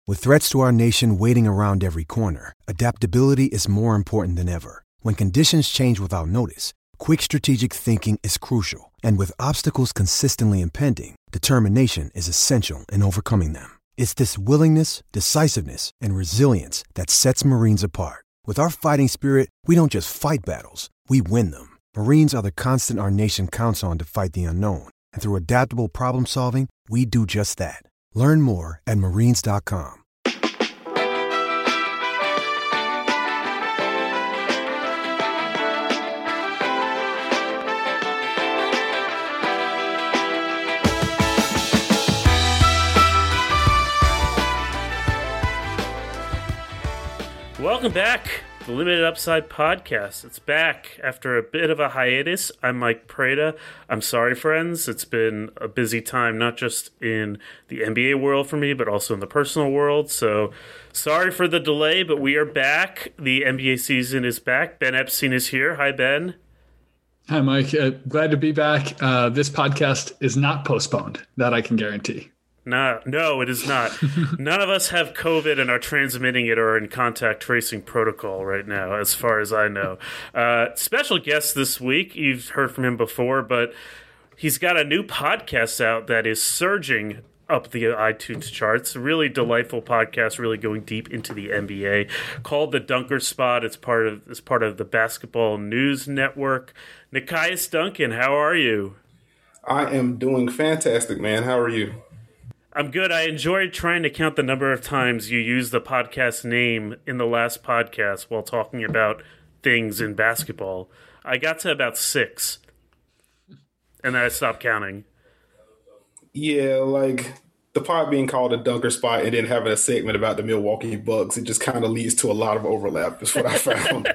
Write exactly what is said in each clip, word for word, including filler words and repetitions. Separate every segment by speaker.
Speaker 1: With threats to our nation waiting around every corner, adaptability is more important than ever. When conditions change without notice, quick strategic thinking is crucial. And with obstacles consistently impending, determination is essential in overcoming them. It's this willingness, decisiveness, and resilience that sets Marines apart. With our fighting spirit, we don't just fight battles, we win them. Marines are the constant our nation counts on to fight the unknown. And through adaptable problem solving, we do just that. Learn more at marines dot com.
Speaker 2: Welcome back, the Limited Upside Podcast. It's back after a bit of a hiatus. I'm Mike Prada. I'm sorry, friends. It's been a busy time, not just in the N B A world for me, but also in the personal world. So sorry for the delay, but we are back. The N B A season is back. Ben Epstein is here. Hi, Ben.
Speaker 3: Hi, Mike. Uh, glad to be back. Uh, this podcast is not postponed. That I can guarantee.
Speaker 2: No, no, it is not. None of us have COVID and are transmitting it or in contact tracing protocol right now, as far as I know. Uh, special guest this week. You've heard from him before, but he's got a new podcast out that is surging up the iTunes charts. A really delightful podcast, really going deep into the N B A, called The Dunker Spot. It's part of it's part of the Basketball News Network. Nekias Duncan, how are you?
Speaker 4: I am doing fantastic, man. How are you?
Speaker 2: I'm good. I enjoyed trying to count the number of times you used the podcast name in the last podcast while talking about things in basketball. I got to about six, and then I stopped counting.
Speaker 4: Yeah, like the pod being called a dunker spot and then having a segment about the Milwaukee Bucks, it just kind of leads to a lot of overlap, is what I found.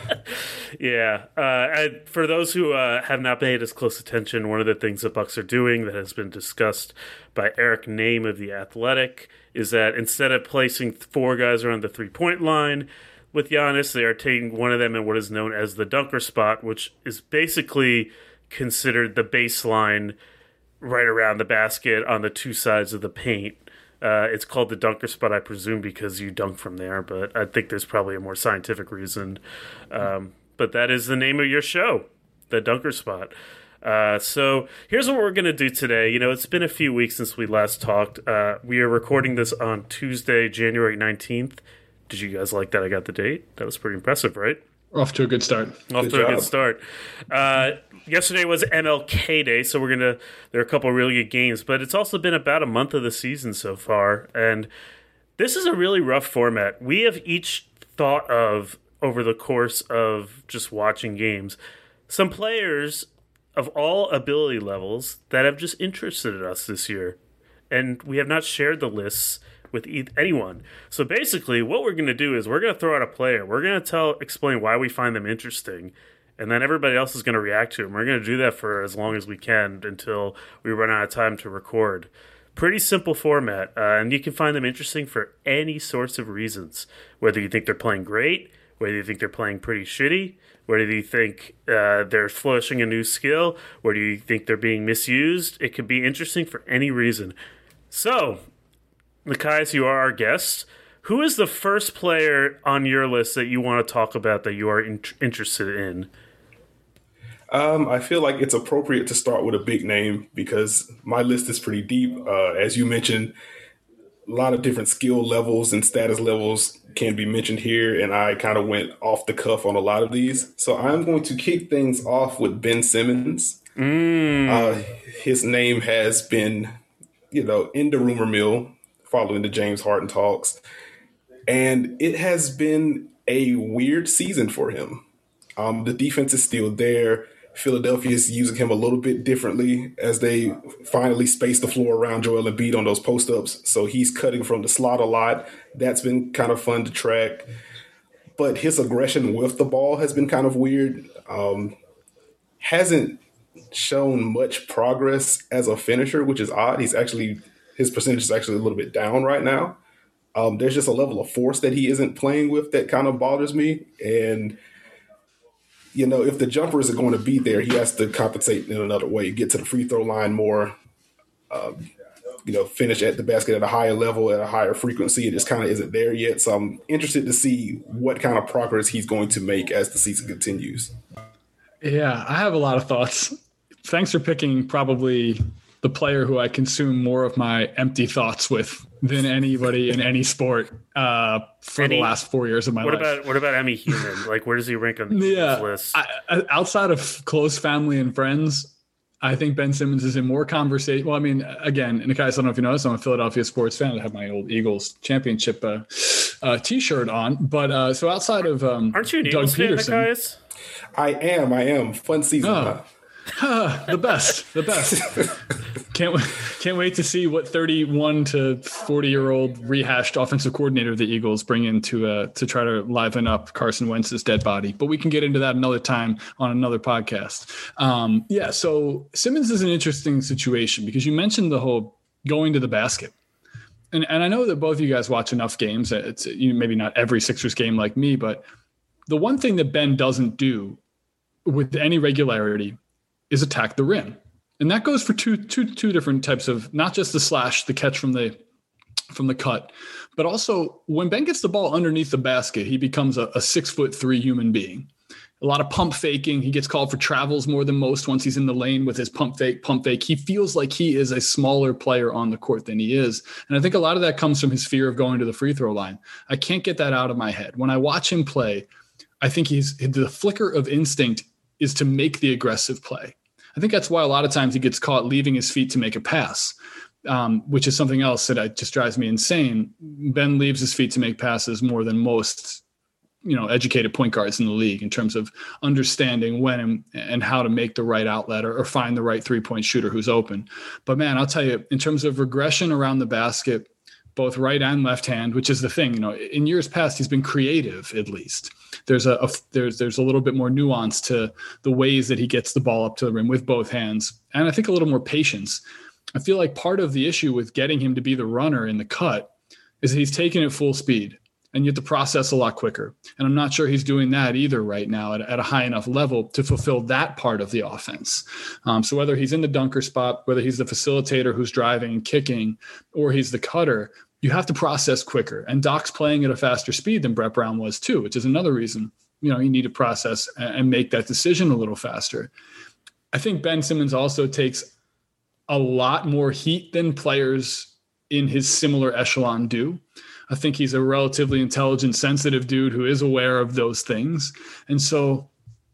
Speaker 2: Yeah. Uh, I, for those who uh, have not paid as close attention, one of the things the Bucks are doing that has been discussed by Eric Name of The Athletic is that instead of placing four guys around the three-point line with Giannis, they are taking one of them in what is known as the dunker spot, which is basically considered the baseline right around the basket on the two sides of the paint. Uh, it's called the dunker spot, I presume, because you dunk from there, but I think there's probably a more scientific reason. Um, but that is the name of your show, the Dunker Spot. Uh, so here's what we're going to do today. You know, it's been a few weeks since we last talked. Uh, we are recording this on Tuesday, January nineteenth. Did you guys like that I got the date? That was pretty impressive, right?
Speaker 3: Off to a good start.
Speaker 2: Off
Speaker 4: good
Speaker 2: to
Speaker 4: job.
Speaker 2: a good start. Uh, yesterday was M L K Day, so we're gonna. There are a couple of really good games, but it's also been about a month of the season so far, and this is a really rough format. We have each thought of over the course of just watching games some players of all ability levels that have just interested us this year, and we have not shared the lists with anyone. So basically what we're going to do is we're going to throw out a player. We're going to tell, explain why we find them interesting, and then everybody else is going to react to them. We're going to do that for as long as we can until we run out of time to record. Pretty simple format, uh, and you can find them interesting for any sorts of reasons. Whether you think they're playing great, whether you think they're playing pretty shitty, whether you think uh, they're flourishing a new skill, whether you think they're being misused. It could be interesting for any reason. So, Nekias, you are our guest. Who is the first player on your list that you want to talk about that you are in- interested in?
Speaker 4: Um, I feel like it's appropriate to start with a big name because my list is pretty deep. Uh, as you mentioned, a lot of different skill levels and status levels can be mentioned here, and I kind of went off the cuff on a lot of these. So I'm going to kick things off with Ben Simmons.
Speaker 2: Mm.
Speaker 4: Uh, his name has been, you know, in the rumor mill following the James Harden talks, and it has been a weird season for him. Um, the defense is still there. Philadelphia is using him a little bit differently as they finally space the floor around Joel Embiid on those post-ups. So he's cutting from the slot a lot. That's been kind of fun to track. But his aggression with the ball has been kind of weird. Um, hasn't shown much progress as a finisher, which is odd. He's actually his percentage is actually a little bit down right now. Um, there's just a level of force that he isn't playing with that kind of bothers me. And you know, if the jumpers are going to be there, he has to compensate in another way, get to the free throw line more. Um, you know, finish at the basket at a higher level, at a higher frequency. It just kind of isn't there yet. So I'm interested to see what kind of progress he's going to make as the season continues.
Speaker 3: Yeah, I have a lot of thoughts. Thanks for picking probably the player who I consume more of my empty thoughts with than anybody in any sport uh, for any, the last four years of my
Speaker 2: what
Speaker 3: life.
Speaker 2: About, what about Emmy Human? Like, where does he rank on the
Speaker 3: yeah,
Speaker 2: list?
Speaker 3: I, I, outside of close family and friends, I think Ben Simmons is in more conversation. Well, I mean, again, in case I don't know if you noticed, I'm a Philadelphia sports fan. I have my old Eagles championship uh, uh, T-shirt on. But uh, so outside of um,
Speaker 2: aren't you an
Speaker 3: Doug
Speaker 2: Eagles
Speaker 3: Peterson,
Speaker 2: fan, Nikias?
Speaker 4: I am. I am. Fun season.
Speaker 3: Oh. Huh, the best, the best. Can't wait, can't wait to see what thirty-one to forty year old rehashed offensive coordinator the Eagles bring in to uh, to try to liven up Carson Wentz's dead body. But we can get into that another time on another podcast. Um, yeah, so Simmons is an interesting situation because you mentioned the whole going to the basket. And and I know that both of you guys watch enough games. It's you know, maybe not every Sixers game like me, but the one thing that Ben doesn't do with any regularity is attack the rim. And that goes for two, two, two different types of, not just the slash, the catch from the, from the cut, but also when Ben gets the ball underneath the basket, he becomes a, a six foot three human being. A lot of pump faking. He gets called for travels more than most once he's in the lane with his pump fake, pump fake. He feels like he is a smaller player on the court than he is. And I think a lot of that comes from his fear of going to the free throw line. I can't get that out of my head. When I watch him play, I think he's the flicker of instinct is to make the aggressive play. I think that's why a lot of times he gets caught leaving his feet to make a pass, um, which is something else that I, just drives me insane. Ben leaves his feet to make passes more than most, you know, educated point guards in the league in terms of understanding when and, and how to make the right outlet or, or find the right three-point shooter who's open. But man, I'll tell you, in terms of regression around the basket, both right and left hand, which is the thing, you know, in years past, he's been creative, at least. There's a, a there's, there's a little bit more nuance to the ways that he gets the ball up to the rim with both hands. And I think a little more patience. I feel like part of the issue with getting him to be the runner in the cut is that he's taking it full speed and you have to process a lot quicker. And I'm not sure he's doing that either right now at, at a high enough level to fulfill that part of the offense. Um, so whether he's in the dunker spot, whether he's the facilitator who's driving and kicking, or he's the cutter, you have to process quicker. And Doc's playing at a faster speed than Brett Brown was too, which is another reason, you know, you need to process and make that decision a little faster. I think Ben Simmons also takes a lot more heat than players in his similar echelon do. I think he's a relatively intelligent, sensitive dude who is aware of those things. And so,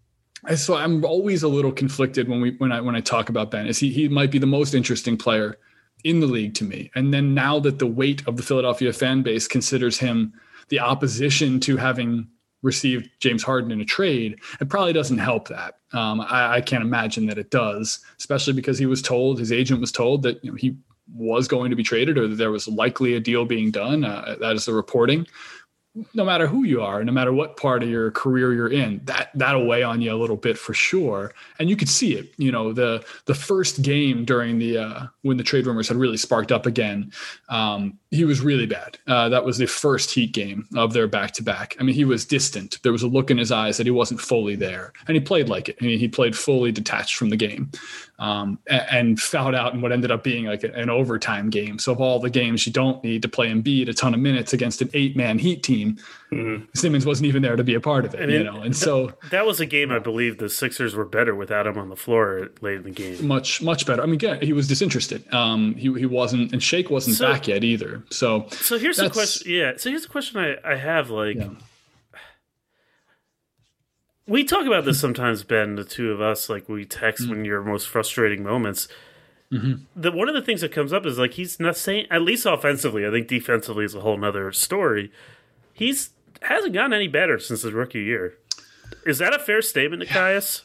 Speaker 3: so I'm always a little conflicted when we, when I, when I talk about Ben. Is he, he might be the most interesting player in the league to me. And then now that the weight of the Philadelphia fan base considers him the opposition to having received James Harden in a trade, it probably doesn't help that. Um, I, I can't imagine that it does, especially because he was told, his agent was told that, you know, he was going to be traded or that there was likely a deal being done. Uh, that is the reporting. No matter who you are, no matter what part of your career you're in, that that'll weigh on you a little bit for sure. And you could see it, you know, the the first game during the uh, when the trade rumors had really sparked up again, um, he was really bad. Uh, that was the first Heat game of their back to back. I mean, he was distant. There was a look in his eyes that he wasn't fully there, and he played like it. I mean, he played fully detached from the game, um, and, and fouled out in what ended up being like an overtime game. So of all the games you don't need to play Embiid a ton of minutes against an eight man Heat team, mm-hmm. Simmons wasn't even there to be a part of it, and you it, know. And
Speaker 2: th-
Speaker 3: so
Speaker 2: that was a game I believe the Sixers were better without him on the floor late in the game.
Speaker 3: Much, much better. I mean, again, he was disinterested. Um, he he wasn't, and Shake wasn't so, back yet either. So,
Speaker 2: so here's the question. Yeah. So here's the question I, I have. Like, yeah. we talk about this sometimes, Ben. The two of us, like, we text mm-hmm. when your most frustrating moments. Mm-hmm. The one of the things that comes up is like he's not saying, at least offensively. I think defensively is a whole nother story. He's hasn't gotten any better since his rookie year. Is that a fair statement, Nikias?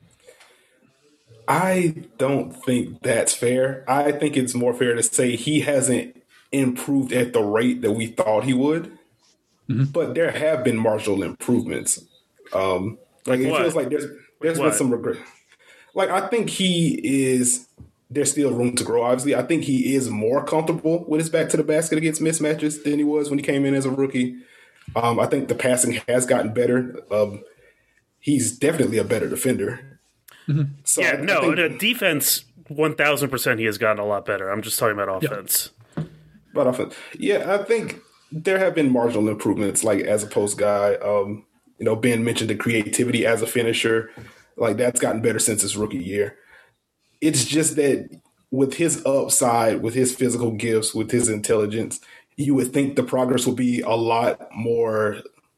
Speaker 4: I don't think that's fair. I think it's more fair to say he hasn't improved at the rate that we thought he would. Mm-hmm. But there have been marginal improvements. Um, like it what? feels like there's there's what? been some regret. Like I think he is. There's still room to grow. Obviously, I think he is more comfortable with his back to the basket against mismatches than he was when he came in as a rookie. Um, I think the passing has gotten better. Um, he's definitely a better defender.
Speaker 2: Mm-hmm. So yeah, I, no, I think, the defense one thousand percent he has gotten a lot better. I'm just talking about offense.
Speaker 4: Yeah. But offense. Yeah, I think there have been marginal improvements, like as a post guy. Um, you know, Ben mentioned the creativity as a finisher. Like, that's gotten better since his rookie year. It's just that with his upside, with his physical gifts, with his intelligence, you would think the progress would be a lot more,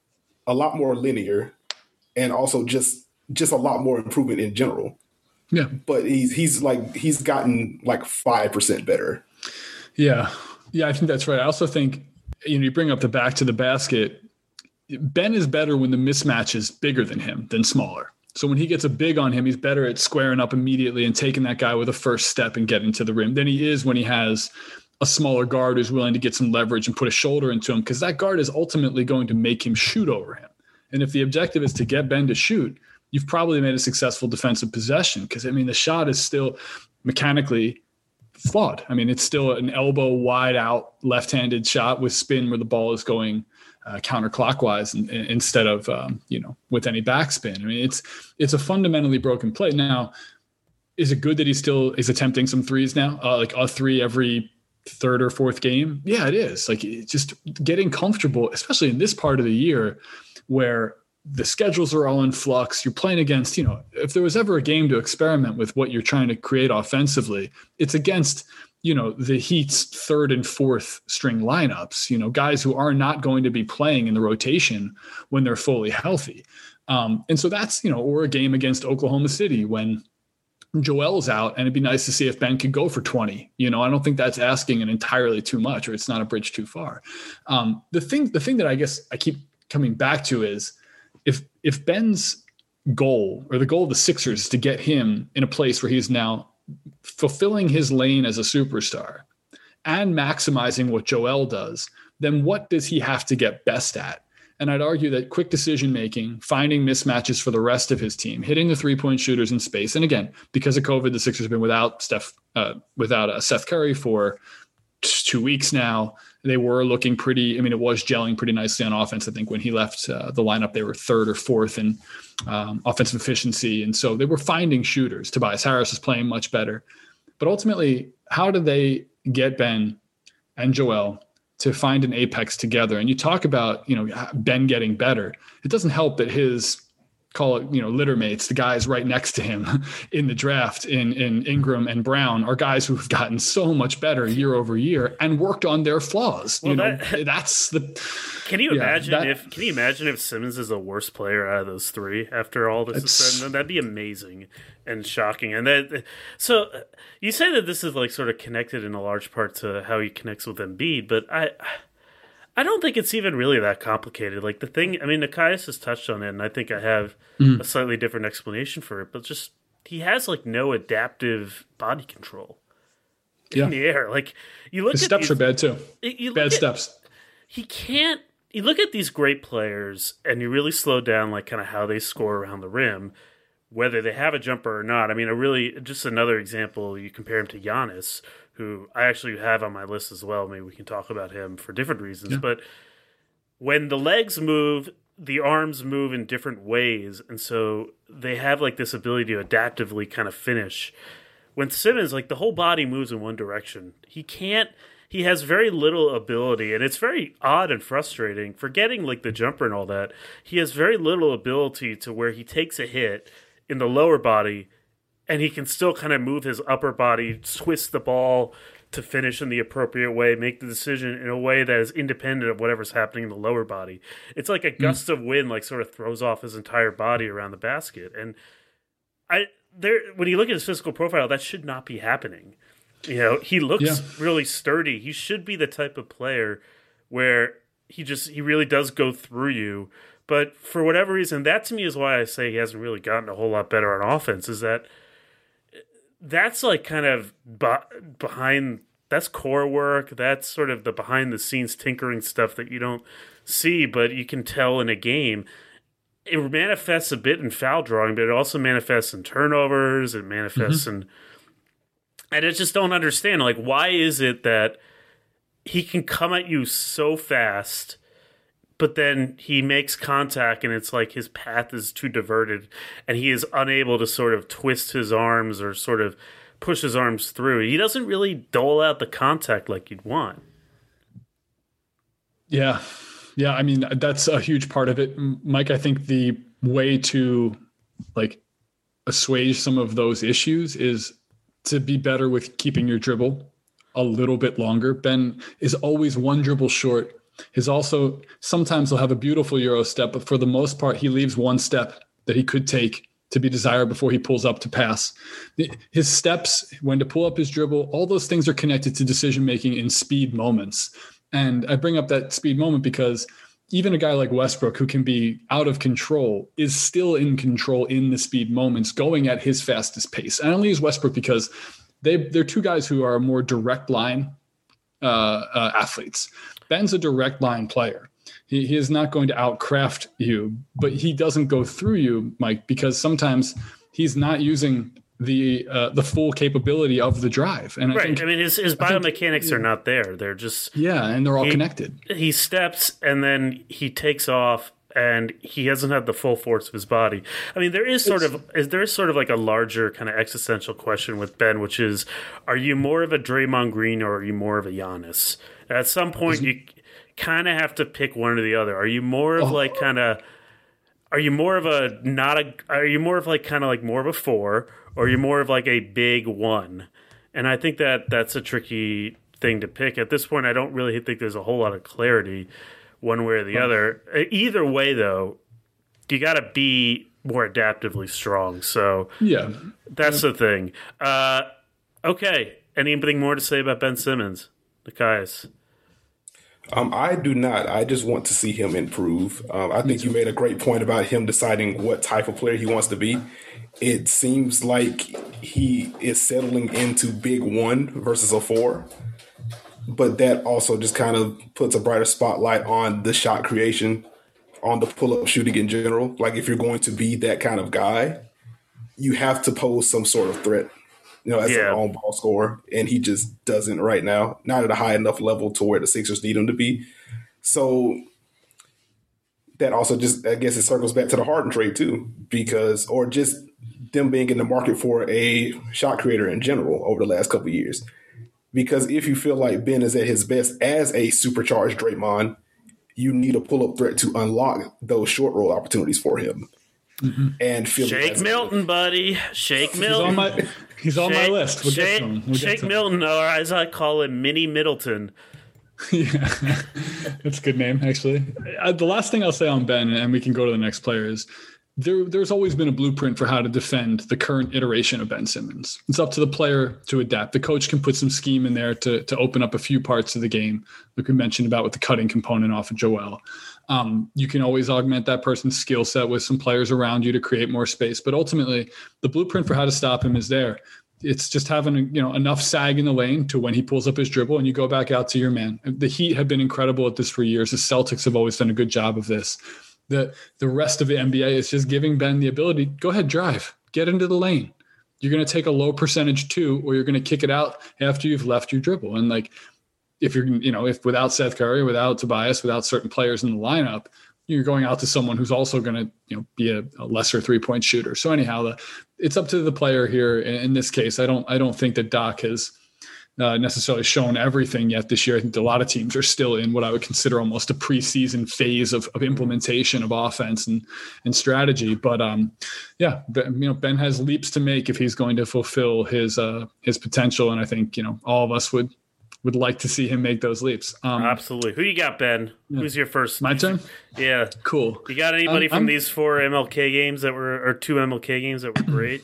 Speaker 4: a lot more linear, and also just just a lot more improvement in general.
Speaker 3: Yeah,
Speaker 4: but he's he's like he's gotten like five percent better.
Speaker 3: Yeah, yeah, I think that's right. I also think, you know, you bring up the back to the basket. Ben is better when the mismatch is bigger than him than smaller. So when he gets a big on him, he's better at squaring up immediately and taking that guy with a first step and getting to the rim than he is when he has a smaller guard who's willing to get some leverage and put a shoulder into him, because that guard is ultimately going to make him shoot over him. And if the objective is to get Ben to shoot, you've probably made a successful defensive possession, because, I mean, the shot is still mechanically flawed. I mean, it's still an elbow wide out left-handed shot with spin where the ball is going uh, counterclockwise and, and instead of, um, you know, with any backspin. I mean, it's it's a fundamentally broken play. Now, is it good that he still is attempting some threes now, uh, like a three every third or fourth game? Yeah, it is. Like, it's just getting comfortable, especially in this part of the year where the schedules are all in flux. You're playing against, you know, if there was ever a game to experiment with what you're trying to create offensively, it's against, you know, the Heat's third and fourth string lineups, you know, guys who are not going to be playing in the rotation when they're fully healthy. Um, and so that's, you know, or a game against Oklahoma City when Joel's out, and it'd be nice to see if Ben could go for twenty. You know, I don't think that's asking an entirely too much, or it's not a bridge too far. Um, the thing, the thing that I guess I keep coming back to is, if if Ben's goal, or the goal of the Sixers, is to get him in a place where he's now fulfilling his lane as a superstar and maximizing what Joel does, then what does he have to get best at? And I'd argue that quick decision-making, finding mismatches for the rest of his team, hitting the three-point shooters in space. And again, because of COVID, the Sixers have been without Steph, uh, without uh, Seth Curry for two weeks now. They were looking pretty, I mean, it was gelling pretty nicely on offense. I think when he left uh, the lineup, they were third or fourth in um, offensive efficiency. And so they were finding shooters. Tobias Harris is playing much better. But ultimately, how do they get Ben and Joel to find an apex together? And you talk about, you know, Ben getting better. It doesn't help that his, call it, you know, litter mates, the guys right next to him in the draft in, in Ingram and Brown, are guys who've gotten so much better year over year and worked on their flaws. Well, you know, that, that's the,
Speaker 2: can you yeah, imagine
Speaker 3: that,
Speaker 2: if, can you imagine if Simmons is the worst player out of those three after all this is said? That'd be amazing and shocking. And that, so you say that this is like sort of connected in a large part to how he connects with Embiid, but I, I don't think it's even really that complicated. Like the thing, I mean, Nekias has touched on it, and I think I have mm. a slightly different explanation for it, but just he has like no adaptive body control in yeah. the air. Like you look
Speaker 3: His
Speaker 2: at
Speaker 3: steps
Speaker 2: these,
Speaker 3: are bad too.
Speaker 2: You
Speaker 3: bad
Speaker 2: at,
Speaker 3: steps.
Speaker 2: He can't, you look at these great players and you really slow down like kind of how they score around the rim, whether they have a jumper or not. I mean, a really, just another example, you compare him to Giannis, who I actually have on my list as well. Maybe we can talk about him for different reasons. Yeah. But when the legs move, the arms move in different ways. And so they have like this ability to adaptively kind of finish. When Simmons, like the whole body moves in one direction. He can't, he has very little ability. And it's very odd and frustrating. Forgetting like the jumper and all that, he has very little ability to where he takes a hit in the lower body and he can still kind of move his upper body, twist the ball to finish in the appropriate way, make the decision in a way that is independent of whatever's happening in the lower body. It's like a gust mm. of wind, like sort of throws off his entire body around the basket. And I there, when you look at his physical profile, that should not be happening. You know, he looks yeah. really sturdy. He should be the type of player where he just he really does go through you. But for whatever reason, that to me is why I say he hasn't really gotten a whole lot better on offense, is that that's like kind of behind, that's core work. That's sort of the behind the scenes tinkering stuff that you don't see, but you can tell in a game. It manifests a bit in foul drawing, but it also manifests in turnovers. It manifests mm-hmm. in, and I just don't understand. Like, why is it that he can come at you so fast, but then he makes contact and it's like his path is too diverted and he is unable to sort of twist his arms or sort of push his arms through. He doesn't really dole out the contact like you'd want.
Speaker 3: Yeah. Yeah. I mean, that's a huge part of it. Mike, I think the way to like assuage some of those issues is to be better with keeping your dribble a little bit longer. Ben is always one dribble short. He's also, sometimes he'll have a beautiful Euro step, but for the most part, he leaves one step that he could take to be desired before he pulls up to pass. His steps, when to pull up his dribble, all those things are connected to decision-making in speed moments. And I bring up that speed moment because even a guy like Westbrook, who can be out of control, is still in control in the speed moments, going at his fastest pace. I only use Westbrook because they, they're two guys who are more direct line uh, uh, athletes. Ben's a direct line player. He, he is not going to outcraft you, but he doesn't go through you, Mike, because sometimes he's not using the uh, the full capability of the drive. And I
Speaker 2: right.
Speaker 3: think,
Speaker 2: I mean, his, his biomechanics think, are not there. They're just
Speaker 3: yeah, and they're all
Speaker 2: he,
Speaker 3: connected.
Speaker 2: He steps and then he takes off, and he hasn't had the full force of his body. I mean, there is sort it's, of is there is sort of like a larger kind of existential question with Ben, which is: are you more of a Draymond Green or are you more of a Giannis? At some point, you kind of have to pick one or the other. Are you more of oh. like kind of? Are you more of a not a? Are you more of like kind of like more of a four? Or are you more of like a big one? And I think that that's a tricky thing to pick. At this point, I don't really think there's a whole lot of clarity one way or the other. Either way, though, you got to be more adaptively strong. So
Speaker 3: yeah,
Speaker 2: that's the thing. Uh, okay. Anything more to say about Ben Simmons, Nekias?
Speaker 4: Um, I do not. I just want to see him improve. Um, I think you made a great point about him deciding what type of player he wants to be. It seems like he is settling into big one versus a four, but that also just kind of puts a brighter spotlight on the shot creation, on the pull-up shooting in general. Like if you're going to be that kind of guy, you have to pose some sort of threat, you know, as yeah. an on-ball scorer, and he just doesn't right now, not at a high enough level to where the Sixers need him to be. So that also just, I guess it circles back to the Harden trade too, because, or just them being in the market for a shot creator in general over the last couple of years. Because if you feel like Ben is at his best as a supercharged Draymond, you need a pull-up threat to unlock those short roll opportunities for him. Mm-hmm. And feel
Speaker 2: Shake Milton, a- buddy. Shake Milton.
Speaker 3: He's on my, he's on
Speaker 2: Shake,
Speaker 3: my list. We'll
Speaker 2: Shake,
Speaker 3: get to him. We'll
Speaker 2: Shake
Speaker 3: get to
Speaker 2: Milton, him. Or as I call him, Mini Middleton.
Speaker 3: Yeah, that's a good name, actually. Uh, the last thing I'll say on Ben, and we can go to the next player, is there, there's always been a blueprint for how to defend the current iteration of Ben Simmons. It's up to the player to adapt. The coach can put some scheme in there to, to open up a few parts of the game, like we mentioned about with the cutting component off of Joel. Um, you can always augment that person's skill set with some players around you to create more space. But ultimately, the blueprint for how to stop him is there. It's just having, you know, enough sag in the lane to when he pulls up his dribble and you go back out to your man. The Heat have been incredible at this for years. The Celtics have always done a good job of this. The the rest of the N B A is just giving Ben the ability, go ahead, drive, get into the lane. You're going to take a low percentage two, or you're going to kick it out after you've left your dribble. And like, if you're, you know, if without Seth Curry, without Tobias, without certain players in the lineup, you're going out to someone who's also going to, you know, be a, a lesser three point shooter. So anyhow, the, it's up to the player here. In, in this case, I don't, I don't think that Doc has uh, necessarily shown everything yet this year. I think a lot of teams are still in what I would consider almost a preseason phase of, of implementation of offense and, and strategy. But um, yeah, ben, you know, Ben has leaps to make if he's going to fulfill his, uh, his potential. And I think, you know, all of us would, would like to see him make those leaps. Um,
Speaker 2: Absolutely. Who you got, Ben? Yeah. Who's your first?
Speaker 3: My turn?
Speaker 2: Yeah.
Speaker 3: Cool.
Speaker 2: You got anybody
Speaker 3: um,
Speaker 2: from
Speaker 3: I'm,
Speaker 2: these four M L K games that were, or two M L K games that were great?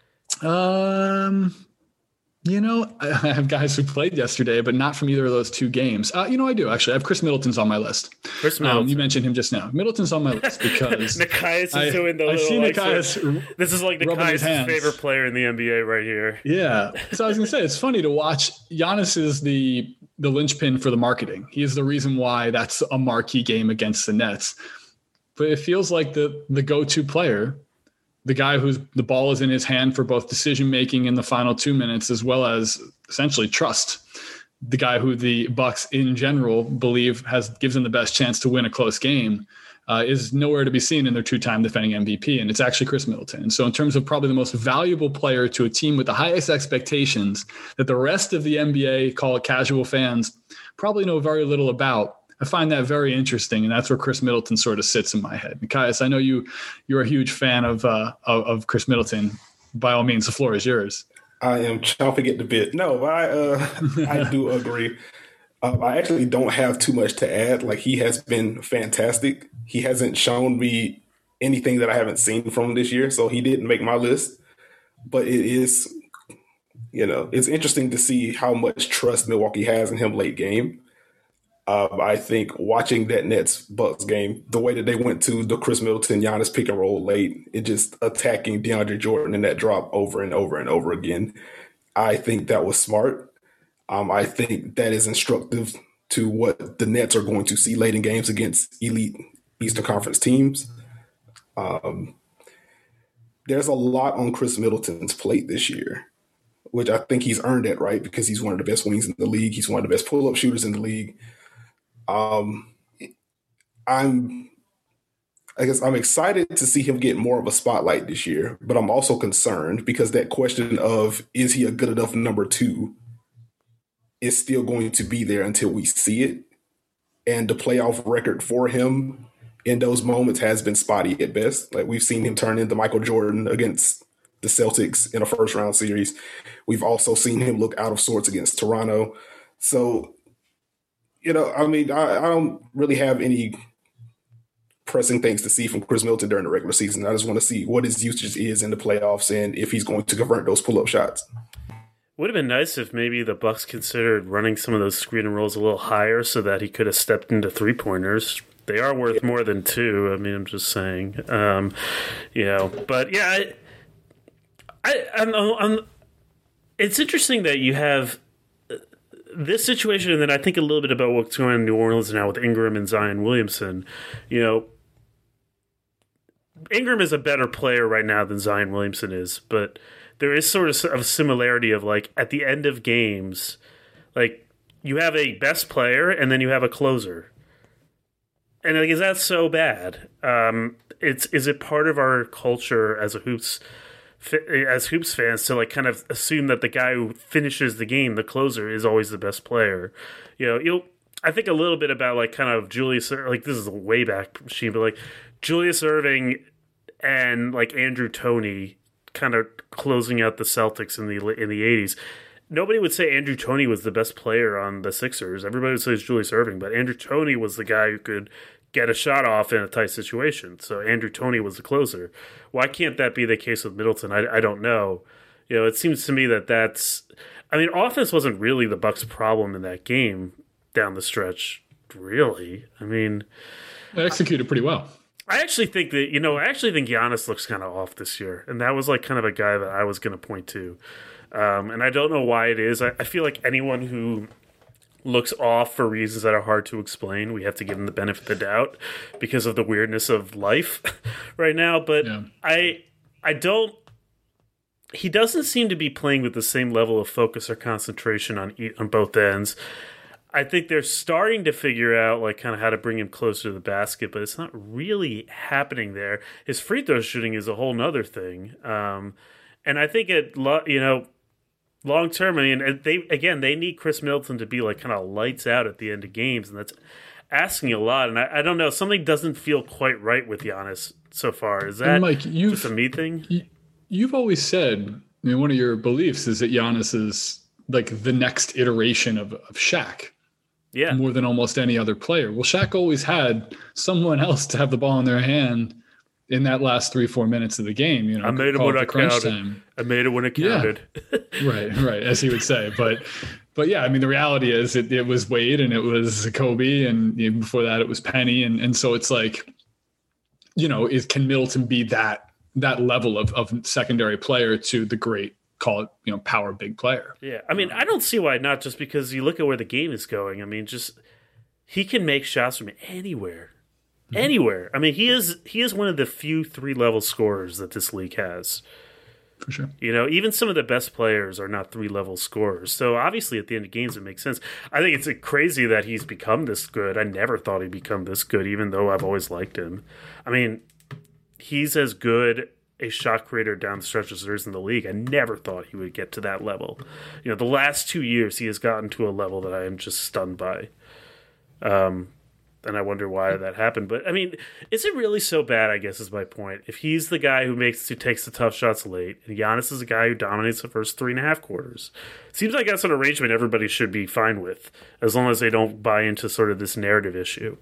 Speaker 3: Um, you know, I have guys who played yesterday, but not from either of those two games. Uh, you know, I do actually. I have Chris Middleton's on my list.
Speaker 2: Chris Middleton.
Speaker 3: Um, you mentioned him just now. Middleton's on my list because
Speaker 2: Nekias is
Speaker 3: I,
Speaker 2: doing the
Speaker 3: I
Speaker 2: little.
Speaker 3: see
Speaker 2: Like,
Speaker 3: Nekias.
Speaker 2: This is like Nekias' favorite player in the N B A right here.
Speaker 3: Yeah. So I was gonna say it's funny to watch. Giannis is the the linchpin for the marketing. He is the reason why that's a marquee game against the Nets. But it feels like the the go-to player, the guy who's the ball is in his hand for both decision making in the final two minutes as well as essentially trust, the guy who the Bucks in general believe has gives them the best chance to win a close game, uh, is nowhere to be seen in their two-time defending M V P, and it's actually Chris Middleton. And so in terms of probably the most valuable player to a team with the highest expectations that the rest of the N B A, call it casual fans, probably know very little about, I find that very interesting, and that's where Chris Middleton sort of sits in my head. And Caius, I know you, you're a huge fan of, uh, of, of Chris Middleton. By all means, the floor is yours.
Speaker 4: I am chomping at the bit. No, but I uh, I do agree. Uh, I actually don't have too much to add. Like, he has been fantastic. He hasn't shown me anything that I haven't seen from him this year, so he didn't make my list. But it is, you know, it's interesting to see how much trust Milwaukee has in him late game. Uh, I think watching that Nets Bucks game, the way that they went to the Chris Middleton Giannis pick and roll late, it just attacking DeAndre Jordan in that drop over and over and over again. I think that was smart. Um, I think that is instructive to what the Nets are going to see late in games against elite Eastern Conference teams. Um, there's a lot on Chris Middleton's plate this year, which I think he's earned it, right? Because he's one of the best wings in the league. He's one of the best pull-up shooters in the league. Um, I'm, I guess I'm excited to see him get more of a spotlight this year, but I'm also concerned because that question of, is he a good enough number two, is still going to be there until we see it. And the playoff record for him in those moments has been spotty at best. Like, we've seen him turn into Michael Jordan against the Celtics in a first round series. We've also seen him look out of sorts against Toronto. So, you know, I mean, I, I don't really have any pressing things to see from Chris Middleton during the regular season. I just want to see what his usage is in the playoffs and if he's going to convert those pull-up shots.
Speaker 2: Would have been nice if maybe the Bucks considered running some of those screen and rolls a little higher so that he could have stepped into three-pointers. They are worth more than two. I mean, I'm just saying. Um, you know, but yeah, I, I, I'm, I'm, it's interesting that you have this situation, and then I think a little bit about what's going on in New Orleans now with Ingram and Zion Williamson. You know, Ingram is a better player right now than Zion Williamson is, but there is sort of a similarity of, like, at the end of games, like, you have a best player and then you have a closer. And, like, is that so bad? Um, it's is it part of our culture as a hoops as hoops fans to, like, kind of assume that the guy who finishes the game, the closer, is always the best player? You know, you'll I think a little bit about, like, kind of Julius, like, this is a way back machine, but, like, Julius Erving and, like, Andrew Toney kind of closing out the Celtics in the in the eighties. Nobody would say Andrew Toney was the best player on the Sixers. Everybody would say it's Julius Erving, but Andrew Toney was the guy who could get a shot off in a tight situation. So Andrew Toney was the closer. Why can't that be the case with Middleton? I, I don't know. You know, it seems to me that that's. I mean, offense wasn't really the Bucks' problem in that game down the stretch. Really, I mean,
Speaker 3: they executed pretty well.
Speaker 2: I actually think that, you know, I actually think Giannis looks kind of off this year. And that was, like, kind of a guy that I was going to point to. Um, and I don't know why it is. I, I feel like anyone who looks off for reasons that are hard to explain, we have to give them the benefit of the doubt because of the weirdness of life right now. But yeah. I, I don't, he doesn't seem to be playing with the same level of focus or concentration on on both ends. I think they're starting to figure out, like, kind of how to bring him closer to the basket, but it's not really happening there. His free throw shooting is a whole nother thing. Um, and I think it, you know, long term, I mean, they, again, they need Chris Middleton to be, like, kind of lights out at the end of games, and that's asking a lot. And I, I don't know, something doesn't feel quite right with Giannis so far. Is that Mike, just a me thing?
Speaker 3: You've always said, I mean, one of your beliefs is that Giannis is, like, the next iteration of, of Shaq.
Speaker 2: Yeah.
Speaker 3: More than almost any other player. Well, Shaq always had someone else to have the ball in their hand in that last three, four minutes of the game. You know,
Speaker 2: I made it when I counted. Time. I made it when it counted.
Speaker 3: Yeah. right, right, as he would say. But, but yeah, I mean, the reality is it, it was Wade and it was Kobe, and even before that it was Penny, and and so it's like, you know, is can Middleton be that that level of of secondary player to the great, call it, you know, power big player?
Speaker 2: Yeah. I mean, I don't see why not, just because you look at where the game is going. I mean, just he can make shots from anywhere. Anywhere. I mean, he is he is one of the few three-level scorers that this league has.
Speaker 3: For sure.
Speaker 2: You know, even some of the best players are not three-level scorers. So obviously at the end of games, it makes sense. I think it's crazy that he's become this good. I never thought he'd become this good, even though I've always liked him. I mean, he's as good a shot creator down the stretch as there is in the league. I never thought he would get to that level. You know, the last two years, he has gotten to a level that I am just stunned by. Um, and I wonder why that happened. But, I mean, is it really so bad, I guess, is my point. If he's the guy who makes who takes the tough shots late, and Giannis is the guy who dominates the first three and a half quarters, seems like that's an arrangement everybody should be fine with, as long as they don't buy into sort of this narrative issue.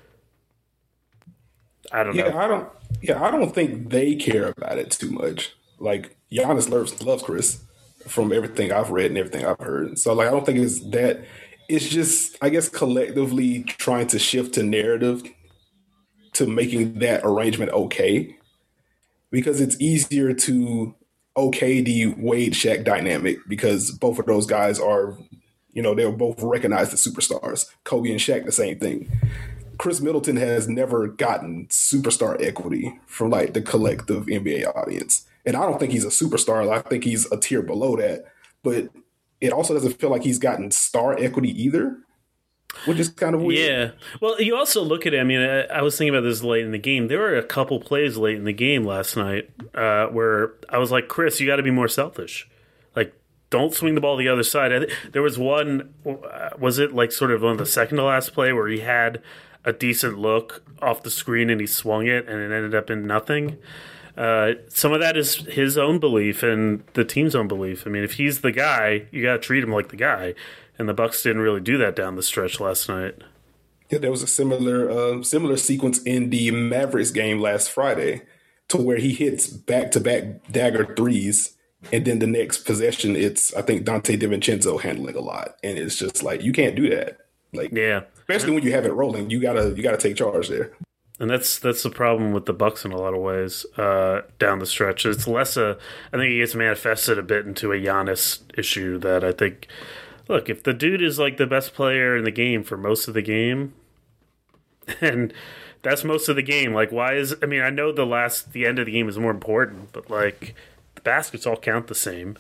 Speaker 2: I don't
Speaker 4: yeah,
Speaker 2: know.
Speaker 4: I don't. Yeah, I don't think they care about it too much. Like Giannis loves loves Chris, from everything I've read and everything I've heard. So, like, I don't think it's that. It's just, I guess, collectively trying to shift to narrative to making that arrangement okay, because it's easier to okay the Wade Shaq dynamic because both of those guys are, you know, they're both recognized as superstars. Kobe and Shaq, the same thing. Chris Middleton has never gotten superstar equity from like the collective N B A audience. And I don't think he's a superstar. I think he's a tier below that. But it also doesn't feel like he's gotten star equity either, which is kind of weird.
Speaker 2: Yeah. Well, you also look at it. I mean, I, I was thinking about this late in the game. There were a couple plays late in the game last night uh, where I was like, Chris, you got to be more selfish. Like, don't swing the ball the other side. I th- there was one, was it like sort of on the second to last play where he had a decent look off the screen and he swung it and it ended up in nothing. Uh, some of that is his own belief and the team's own belief. I mean, if he's the guy, you got to treat him like the guy. And the Bucks didn't really do that down the stretch last night.
Speaker 4: Yeah, there was a similar uh, similar sequence in the Mavericks game last Friday to where he hits back-to-back dagger threes. And then the next possession, it's, I think, Dante DiVincenzo handling a lot. And it's just like, you can't do that. Like, yeah. Especially when you have it rolling, you gotta you gotta take charge there.
Speaker 2: And that's that's the problem with the Bucks in a lot of ways uh, down the stretch. It's less a, I think it gets manifested a bit into a Giannis issue that I think, look, if the dude is like the best player in the game for most of the game, and that's most of the game, like why is, I mean, I know the last, the end of the game is more important, but like the baskets all count the same.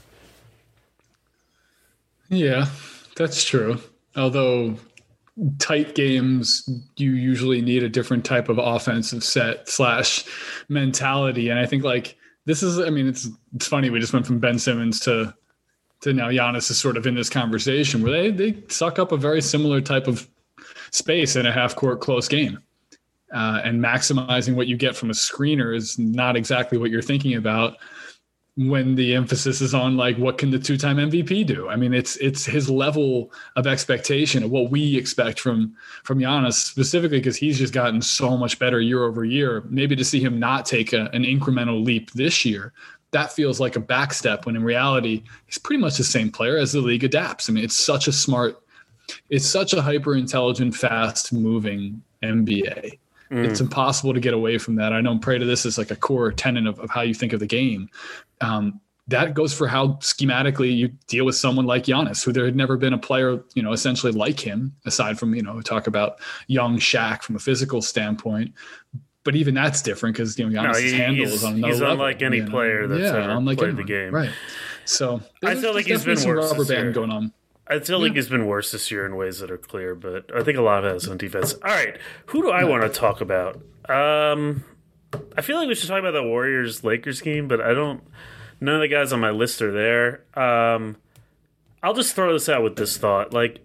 Speaker 3: Yeah, that's true. Although tight games, you usually need a different type of offensive set slash mentality. And I think like this is, I mean, it's it's funny. We just went from Ben Simmons to to now Giannis is sort of in this conversation where they they suck up a very similar type of space in a half court close game. Uh, and maximizing what you get from a screener is not exactly what you're thinking about when the emphasis is on like, what can the two-time M V P do? I mean, it's it's his level of expectation of what we expect from from Giannis specifically, because he's just gotten so much better year over year. Maybe to see him not take a, an incremental leap this year, that feels like a backstep when in reality, he's pretty much the same player as the league adapts. I mean, it's such a smart, it's such a hyper-intelligent, fast-moving N B A. Mm. It's impossible to get away from that. I don't pray to this as like a core tenet of, of how you think of the game. Um, that goes for how schematically you deal with someone like Giannis, who there had never been a player, you know, essentially like him, aside from, you know, talk about young Shaq from a physical standpoint. But even that's different because, you know, Giannis' no, he, handle is on another
Speaker 2: he's
Speaker 3: level.
Speaker 2: He's unlike any
Speaker 3: you know?
Speaker 2: player that's
Speaker 3: yeah,
Speaker 2: ever
Speaker 3: unlike
Speaker 2: played
Speaker 3: anyone.
Speaker 2: the game.
Speaker 3: Right. So
Speaker 2: I feel like he's been
Speaker 3: some
Speaker 2: worse
Speaker 3: rubber
Speaker 2: this year.
Speaker 3: band going on.
Speaker 2: I feel
Speaker 3: Yeah.
Speaker 2: like he's been worse this year in ways that are clear, but I think a lot of it is on defense. All right, who do I want to talk about? Um, I feel like we should talk about the Warriors-Lakers game, but I don't. None of the guys on my list are there. Um, I'll just throw this out with this thought: like,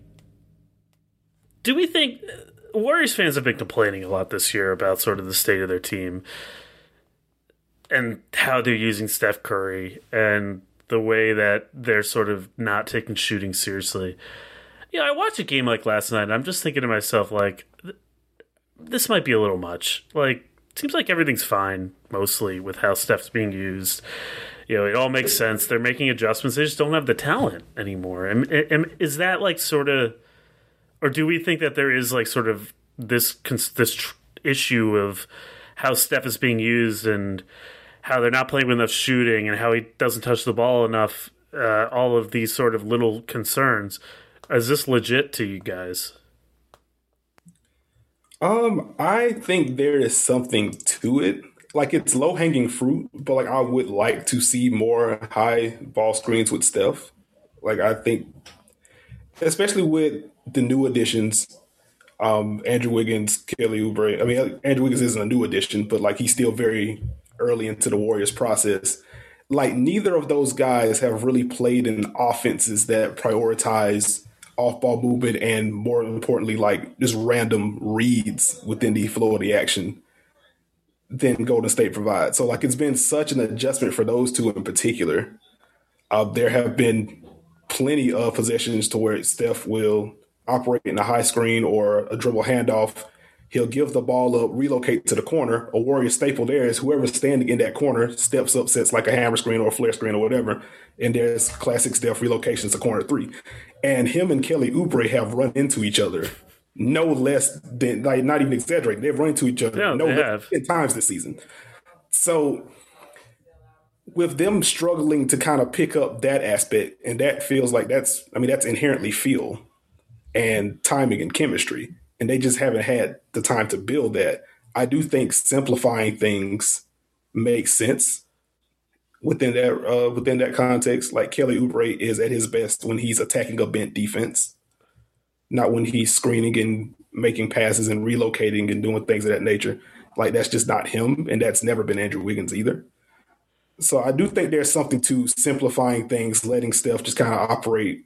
Speaker 2: do we think Warriors fans have been complaining a lot this year about sort of the state of their team and how they're using Steph Curry and the way that they're sort of not taking shooting seriously. Yeah, you know, I watched a game like last night, and I'm just thinking to myself, like, this might be a little much. Like, it seems like everything's fine, mostly, with how Steph's being used. You know, it all makes sense. They're making adjustments. They just don't have the talent anymore. And, and is that, like, sort of... Or do we think that there is, like, sort of this this tr- issue of how Steph is being used and how they're not playing with enough shooting and how he doesn't touch the ball enough, uh, all of these sort of little concerns. Is this legit to you guys?
Speaker 4: Um, I think there is something to it. like it's low hanging fruit, but like I would like to see more high ball screens with Steph. Like I think, especially with the new additions, um, Andrew Wiggins, Kelly Oubre. I mean, Andrew Wiggins isn't a new addition, but like he's still very early into the Warriors process. Like neither of those guys have really played in offenses that prioritize off-ball movement and, more importantly, like just random reads within the flow of the action than Golden State provides. So like it's been such an adjustment for those two in particular. Uh, there have been plenty of possessions to where Steph will operate in a high screen or a dribble handoff. He'll give the ball up, relocate to the corner. A Warrior staple there is whoever's standing in that corner steps up, sets like a hammer screen or a flare screen or whatever. And there's classic Steph relocations to corner three. And him and Kelly Oubre have run into each other no less than, like, not even exaggerating. They've run into each other
Speaker 2: no,
Speaker 4: no less
Speaker 2: have.
Speaker 4: than ten times this season. So with them struggling to kind of pick up that aspect, and that feels like that's, I mean, that's inherently feel and timing and chemistry. And they just haven't had the time to build that. I do think simplifying things makes sense within that uh, within that context. Like Kelly Oubre is at his best when he's attacking a bent defense, not when he's screening and making passes and relocating and doing things of that nature. Like that's just not him, and that's never been Andrew Wiggins either. So I do think there's something to simplifying things, letting Steph just kind of operate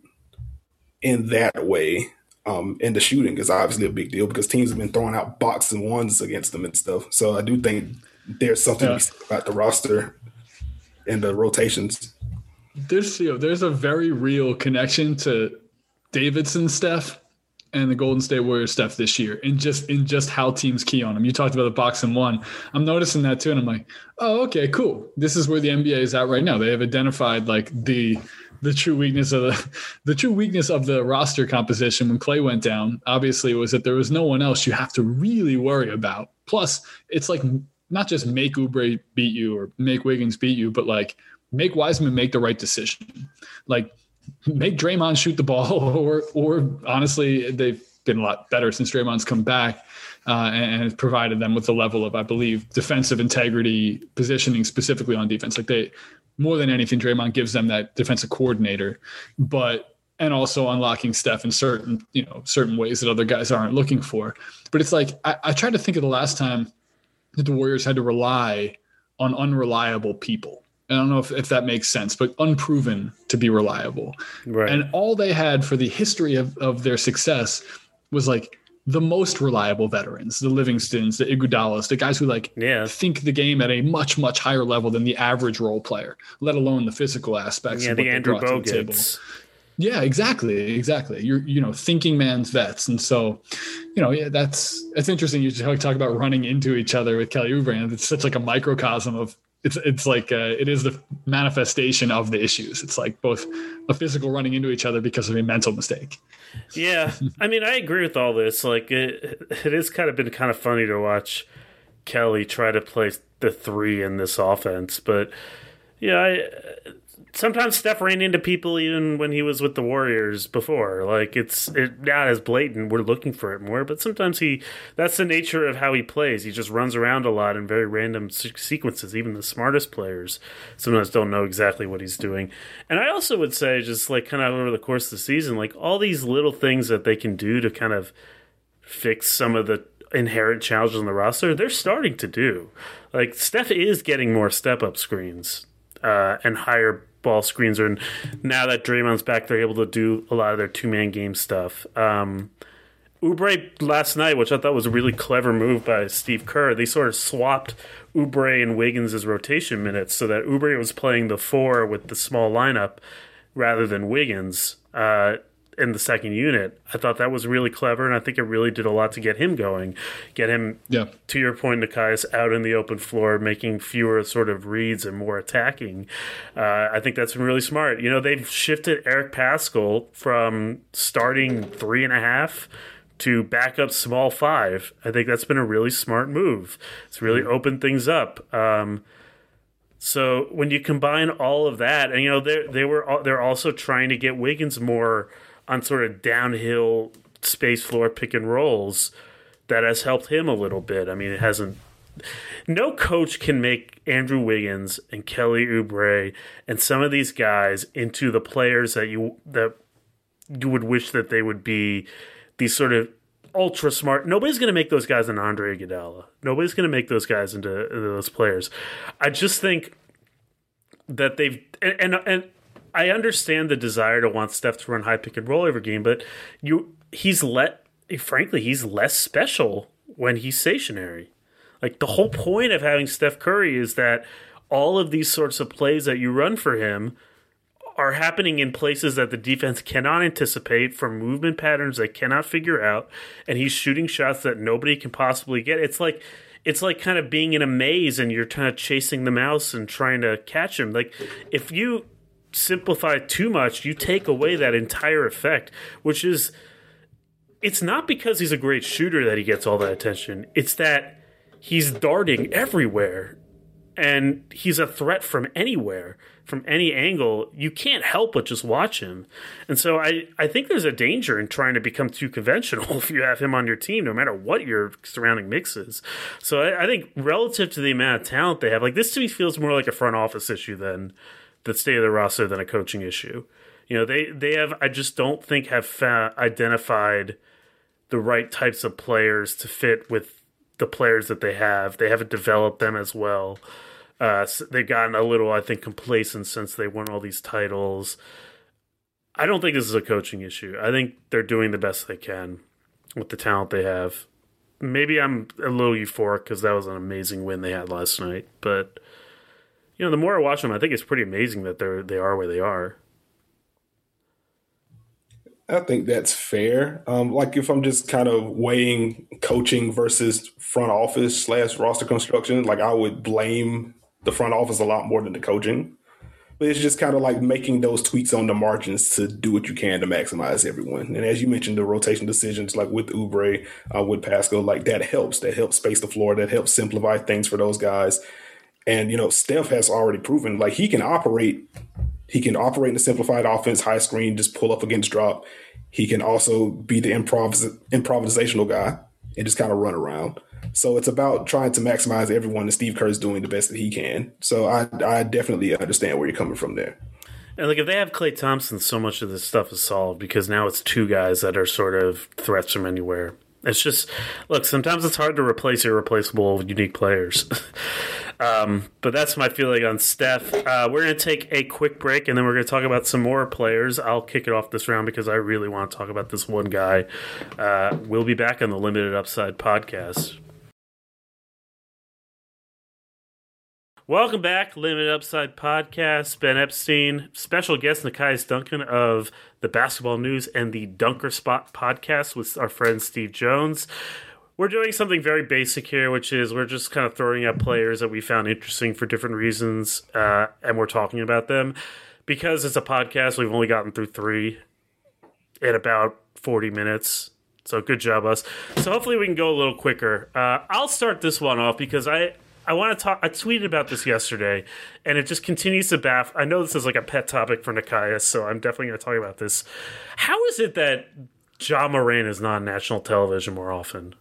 Speaker 4: in that way. Um, and the shooting is obviously a big deal because teams have been throwing out box and ones against them and stuff. So I do think there's something
Speaker 3: yeah.
Speaker 4: to be said about the roster and the rotations.
Speaker 3: There's, you know, there's a very real connection to Davidson Steph and the Golden State Warriors Steph this year, in just in just how teams key on them. You talked about the box and one. I'm noticing that too, and I'm like, oh, okay, cool. This is where the N B A is at right now. They have identified like the the true weakness of the the true weakness of the roster composition when Klay went down. Obviously, was that there was no one else you have to really worry about. Plus, it's like not just make Oubre beat you or make Wiggins beat you, but like make Wiseman make the right decision. Like make Draymond shoot the ball, or or honestly, they've been a lot better since Draymond's come back uh, and, and provided them with a level of, I believe, defensive integrity, positioning specifically on defense. Like they, more than anything, Draymond gives them that defensive coordinator, but and also unlocking Steph in certain, you know, certain ways that other guys aren't looking for. But it's like I, I tried to think of the last time that the Warriors had to rely on unreliable people. I don't know if, if that makes sense, but unproven to be reliable.
Speaker 2: Right.
Speaker 3: And all they had for the history of, of their success was like the most reliable veterans, the Livingstons, the Iguodalas, the guys who like
Speaker 2: yeah.
Speaker 3: think the game at a much, much higher level than the average role player, let alone the physical aspects
Speaker 2: yeah,
Speaker 3: of what
Speaker 2: the
Speaker 3: they
Speaker 2: Andrew
Speaker 3: brought to the table.
Speaker 2: Bogut's.
Speaker 3: Yeah, exactly. Exactly. You're, you know, thinking man's vets. And so, you know, yeah, that's, it's interesting. You talk about running into each other with Kelly Oubre, and it's such like a microcosm of, It's it's like uh, it is the manifestation of the issues. It's like both a physical running into each other because of a mental mistake.
Speaker 2: Yeah, I mean, I agree with all this. Like, it it has kind of been kind of funny to watch Kelly try to play the three in this offense. But yeah, I, sometimes Steph ran into people even when he was with the Warriors before. Like, it's it, not as blatant. We're looking for it more, but sometimes he that's the nature of how he plays. He just runs around a lot in very random se- sequences. Even the smartest players sometimes don't know exactly what he's doing. And I also would say, just like kind of over the course of the season, like all these little things that they can do to kind of fix some of the inherent challenges on the roster, they're starting to do. Like, Steph is getting more step-up screens uh, and higher ball screens, and now that Draymond's back, they're able to do a lot of their two-man game stuff. Um, Oubre last night, which I thought was a really clever move by Steve Kerr, they sort of swapped Oubre and Wiggins' rotation minutes so that Oubre was playing the four with the small lineup rather than Wiggins uh, in the second unit. I thought that was really clever, and I think it really did a lot to get him going, get him,
Speaker 3: yeah.
Speaker 2: to your point, Nekias, out in the open floor, making fewer sort of reads and more attacking. Uh, I think that's been really smart. You know, they've shifted Eric Paschall from starting three and a half to backup small five. I think that's been a really smart move. It's really opened things up. Um, so when you combine all of that, and you know, they they were they're also trying to get Wiggins more on sort of downhill space floor pick and rolls, that has helped him a little bit. I mean, it hasn't no coach can make Andrew Wiggins and Kelly Oubre and some of these guys into the players that you that you would wish that they would be. These sort of ultra smart. Nobody's going to make those guys an Andre Iguodala. Nobody's going to make those guys into, into those players. I just think that they've and, and and I understand the desire to want Steph to run high pick and roll every game, but you he's let frankly he's less special when he's stationary. Like the whole point of having Steph Curry is that all of these sorts of plays that you run for him are happening in places that the defense cannot anticipate, from movement patterns they cannot figure out, and he's shooting shots that nobody can possibly get. It's like it's like kind of being in a maze and you're kind of chasing the mouse and trying to catch him. Like if you simplify too much, you take away that entire effect, which is it's not because he's a great shooter that he gets all that attention. It's that he's darting everywhere. And he's a threat from anywhere, from any angle. You can't help but just watch him. And so I, I think there's a danger in trying to become too conventional if you have him on your team, no matter what your surrounding mix is. So I, I think relative to the amount of talent they have, like this to me feels more like a front office issue than the state of the roster than a coaching issue. You know, they, they have, I just don't think have fa- identified the right types of players to fit with the players that they have. They haven't developed them as well. Uh, so they've gotten a little, I think, complacent since they won all these titles. I don't think this is a coaching issue. I think they're doing the best they can with the talent they have. Maybe I'm a little euphoric because that was an amazing win they had last night. But, you know, the more I watch them, I think it's pretty amazing that they're they are where they are.
Speaker 4: I think that's fair. Um, like if I'm just kind of weighing coaching versus front office slash roster construction, like I would blame the front office a lot more than the coaching. But it's just kind of like making those tweaks on the margins to do what you can to maximize everyone. And as you mentioned, the rotation decisions like with Oubre, uh, with Pascal, like that helps. That helps space the floor. That helps simplify things for those guys. And, you know, Steph has already proven like he can operate. He can operate in a simplified offense, high screen, just pull up against drop. He can also be the improvis- improvisational guy and just kind of run around. So it's about trying to maximize everyone, and Steve Kerr's doing the best that he can. So I, I definitely understand where you're coming from there.
Speaker 2: And like if they have Klay Thompson, so much of this stuff is solved because now it's two guys that are sort of threats from anywhere. It's just, look, sometimes it's hard to replace irreplaceable, unique players. um, but that's my feeling on Steph. Uh, we're going to take a quick break, and then we're going to talk about some more players. I'll kick it off this round because I really want to talk about this one guy. Uh, we'll be back on the Limited Upside podcast. Welcome back, Limited Upside Podcast. Ben Epstein, special guest Nekias Duncan of the Basketball News and the Dunker Spot podcast with our friend Steve Jones. We're doing something very basic here, which is we're just kind of throwing out players that we found interesting for different reasons, uh, and we're talking about them. Because it's a podcast, we've only gotten through three in about forty minutes. So good job, us. So hopefully we can go a little quicker. Uh, I'll start this one off because I... I want to talk. I tweeted about this yesterday, and it just continues to baffle. I know this is like a pet topic for Nekias, so I'm definitely going to talk about this. How is it that Ja Morant is not on national television more often?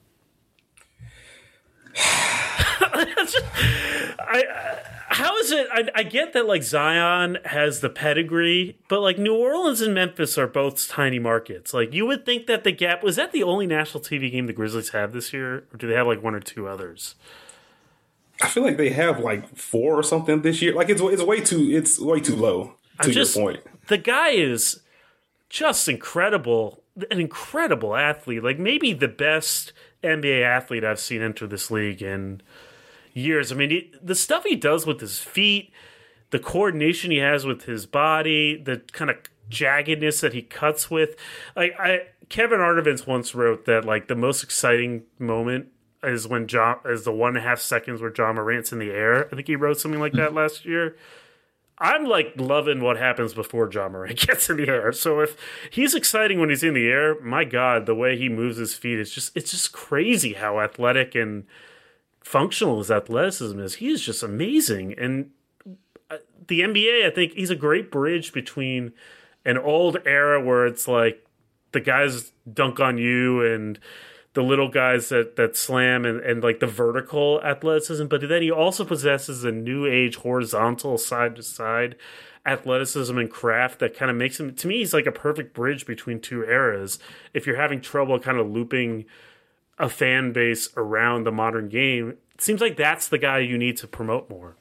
Speaker 2: just, I, how is it? I, I get that like Zion has the pedigree, but like New Orleans and Memphis are both tiny markets. Like you would think that the gap was that the only national T V game the Grizzlies have this year, or do they have like one or two others?
Speaker 4: I feel like they have like four or something this year. Like it's it's way too it's way too low. To
Speaker 2: just,
Speaker 4: your point,
Speaker 2: the guy is just incredible, an incredible athlete. Like maybe the best N B A athlete I've seen enter this league in years. I mean, he, the stuff he does with his feet, the coordination he has with his body, the kind of jaggedness that he cuts with. Like I, Kevin Arnovitz once wrote that like the most exciting moment is when John is the one and a half seconds where Ja Morant's in the air. I think he wrote something like that last year. I'm like loving what happens before Ja Morant gets in the air. So if he's exciting when he's in the air, my God, the way he moves his feet is just it's just crazy how athletic and functional his athleticism is. He is just amazing. And the N B A, I think he's a great bridge between an old era where it's like the guys dunk on you and the little guys that, that slam and, and like the vertical athleticism, but then he also possesses a new age horizontal side to side athleticism and craft that kind of makes him, to me, he's like a perfect bridge between two eras. If you're having trouble kind of looping a fan base around the modern game, it seems like that's the guy you need to promote more.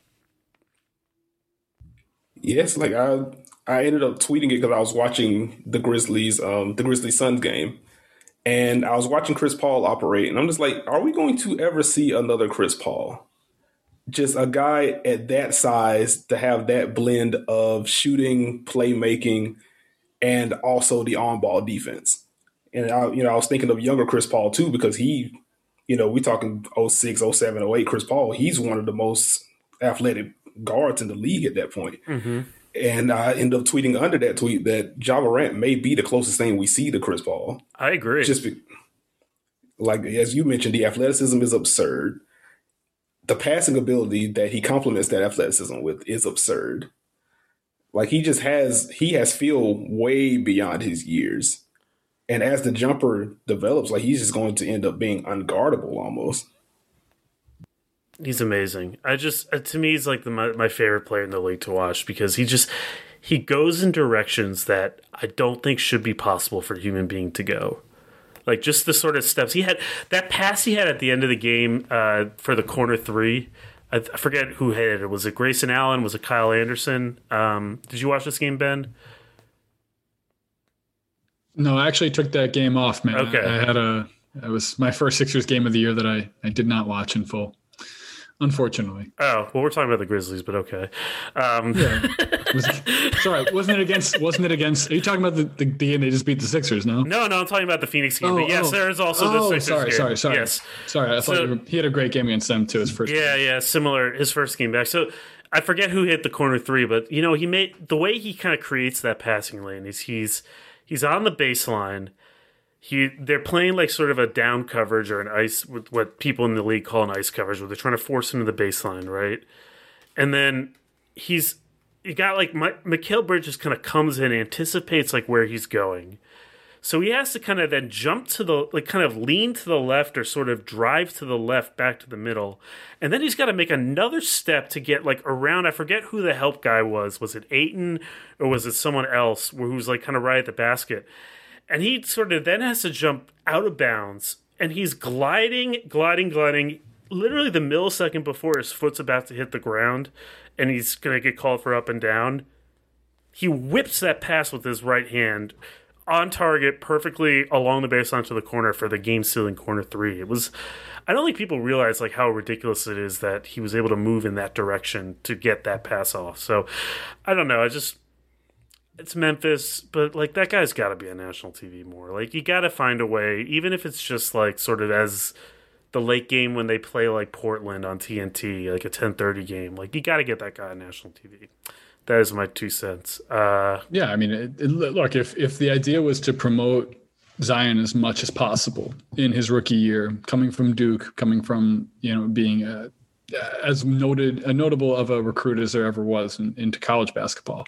Speaker 4: Yes, like I I ended up tweeting it because I was watching the Grizzlies, um, the Grizzlies Suns game. And I was watching Chris Paul operate, and I'm just like, are we going to ever see another Chris Paul? Just a guy at that size to have that blend of shooting, playmaking, and also the on-ball defense. And I, you know, I was thinking of younger Chris Paul too, because he, you know, we're talking oh six, oh seven, oh eight Chris Paul. He's one of the most athletic guards in the league at that point. Mm-hmm. And I ended up tweeting under that tweet that Ja Morant may be the closest thing we see to Chris Paul.
Speaker 2: I agree.
Speaker 4: Just be, like, as you mentioned, the athleticism is absurd. The passing ability that he complements that athleticism with is absurd. Like, he just has, he has feel way beyond his years. And as the jumper develops, like, he's just going to end up being unguardable almost.
Speaker 2: He's amazing. I just, to me, he's like the, my, my favorite player in the league to watch because he just, he goes in directions that I don't think should be possible for a human being to go. Like just the sort of steps he had, that pass he had at the end of the game uh, for the corner three. I, I forget who hit it. Was it Grayson Allen? Was it Kyle Anderson? Um, did you watch this game, Ben?
Speaker 3: No, I actually took that game off, man.
Speaker 2: Okay.
Speaker 3: I, I had a, it was my first Sixers game of the year that I, I did not watch in full. Unfortunately.
Speaker 2: Oh, well, we're talking about the Grizzlies, but okay. Um.
Speaker 3: Yeah. Was, sorry, wasn't it against? Wasn't it against? Are you talking about the, the, the game they just beat the Sixers? No.
Speaker 2: No, no, I'm talking about the Phoenix game.
Speaker 3: Oh,
Speaker 2: but yes,
Speaker 3: oh.
Speaker 2: there is also
Speaker 3: oh,
Speaker 2: the Sixers
Speaker 3: sorry,
Speaker 2: game.
Speaker 3: sorry, sorry.
Speaker 2: Yes,
Speaker 3: sorry. I thought
Speaker 2: so,
Speaker 3: you were, he had a great game against them too. His first.
Speaker 2: Yeah,
Speaker 3: game.
Speaker 2: yeah, similar. His first game back. So I forget who hit the corner three, but you know he made the way he kind of creates that passing lane is he's he's on the baseline. He, they're playing like sort of a down coverage or an ice, with what people in the league call an ice coverage, where they're trying to force him to the baseline, right? And then he's, you got like, my, Mikal Bridges kind of comes in, anticipates like where he's going. So he has to kind of then jump to the, like kind of lean to the left or sort of drive to the left back to the middle. And then he's got to make another step to get like around, I forget who the help guy was. Was it Ayton or was it someone else who was like kind of right at the basket? And he sort of then has to jump out of bounds, and he's gliding, gliding, gliding, literally the millisecond before his foot's about to hit the ground, and he's going to get called for up and down. He whips that pass with his right hand on target perfectly along the baseline to the corner for the game-sealing corner three. It was, I don't think people realize like how ridiculous it is that he was able to move in that direction to get that pass off. So, I don't know, I just... It's Memphis, but like that guy's got to be on national T V more. Like you got to find a way, even if it's just like sort of as the late game when they play like Portland on T N T, like a ten thirty game. Like you got to get that guy on national T V. That is my two cents. Uh,
Speaker 3: yeah, I mean, it, it, look, if if the idea was to promote Zion as much as possible in his rookie year, coming from Duke, coming from you know being a, as noted a notable of a recruit as there ever was in, into college basketball.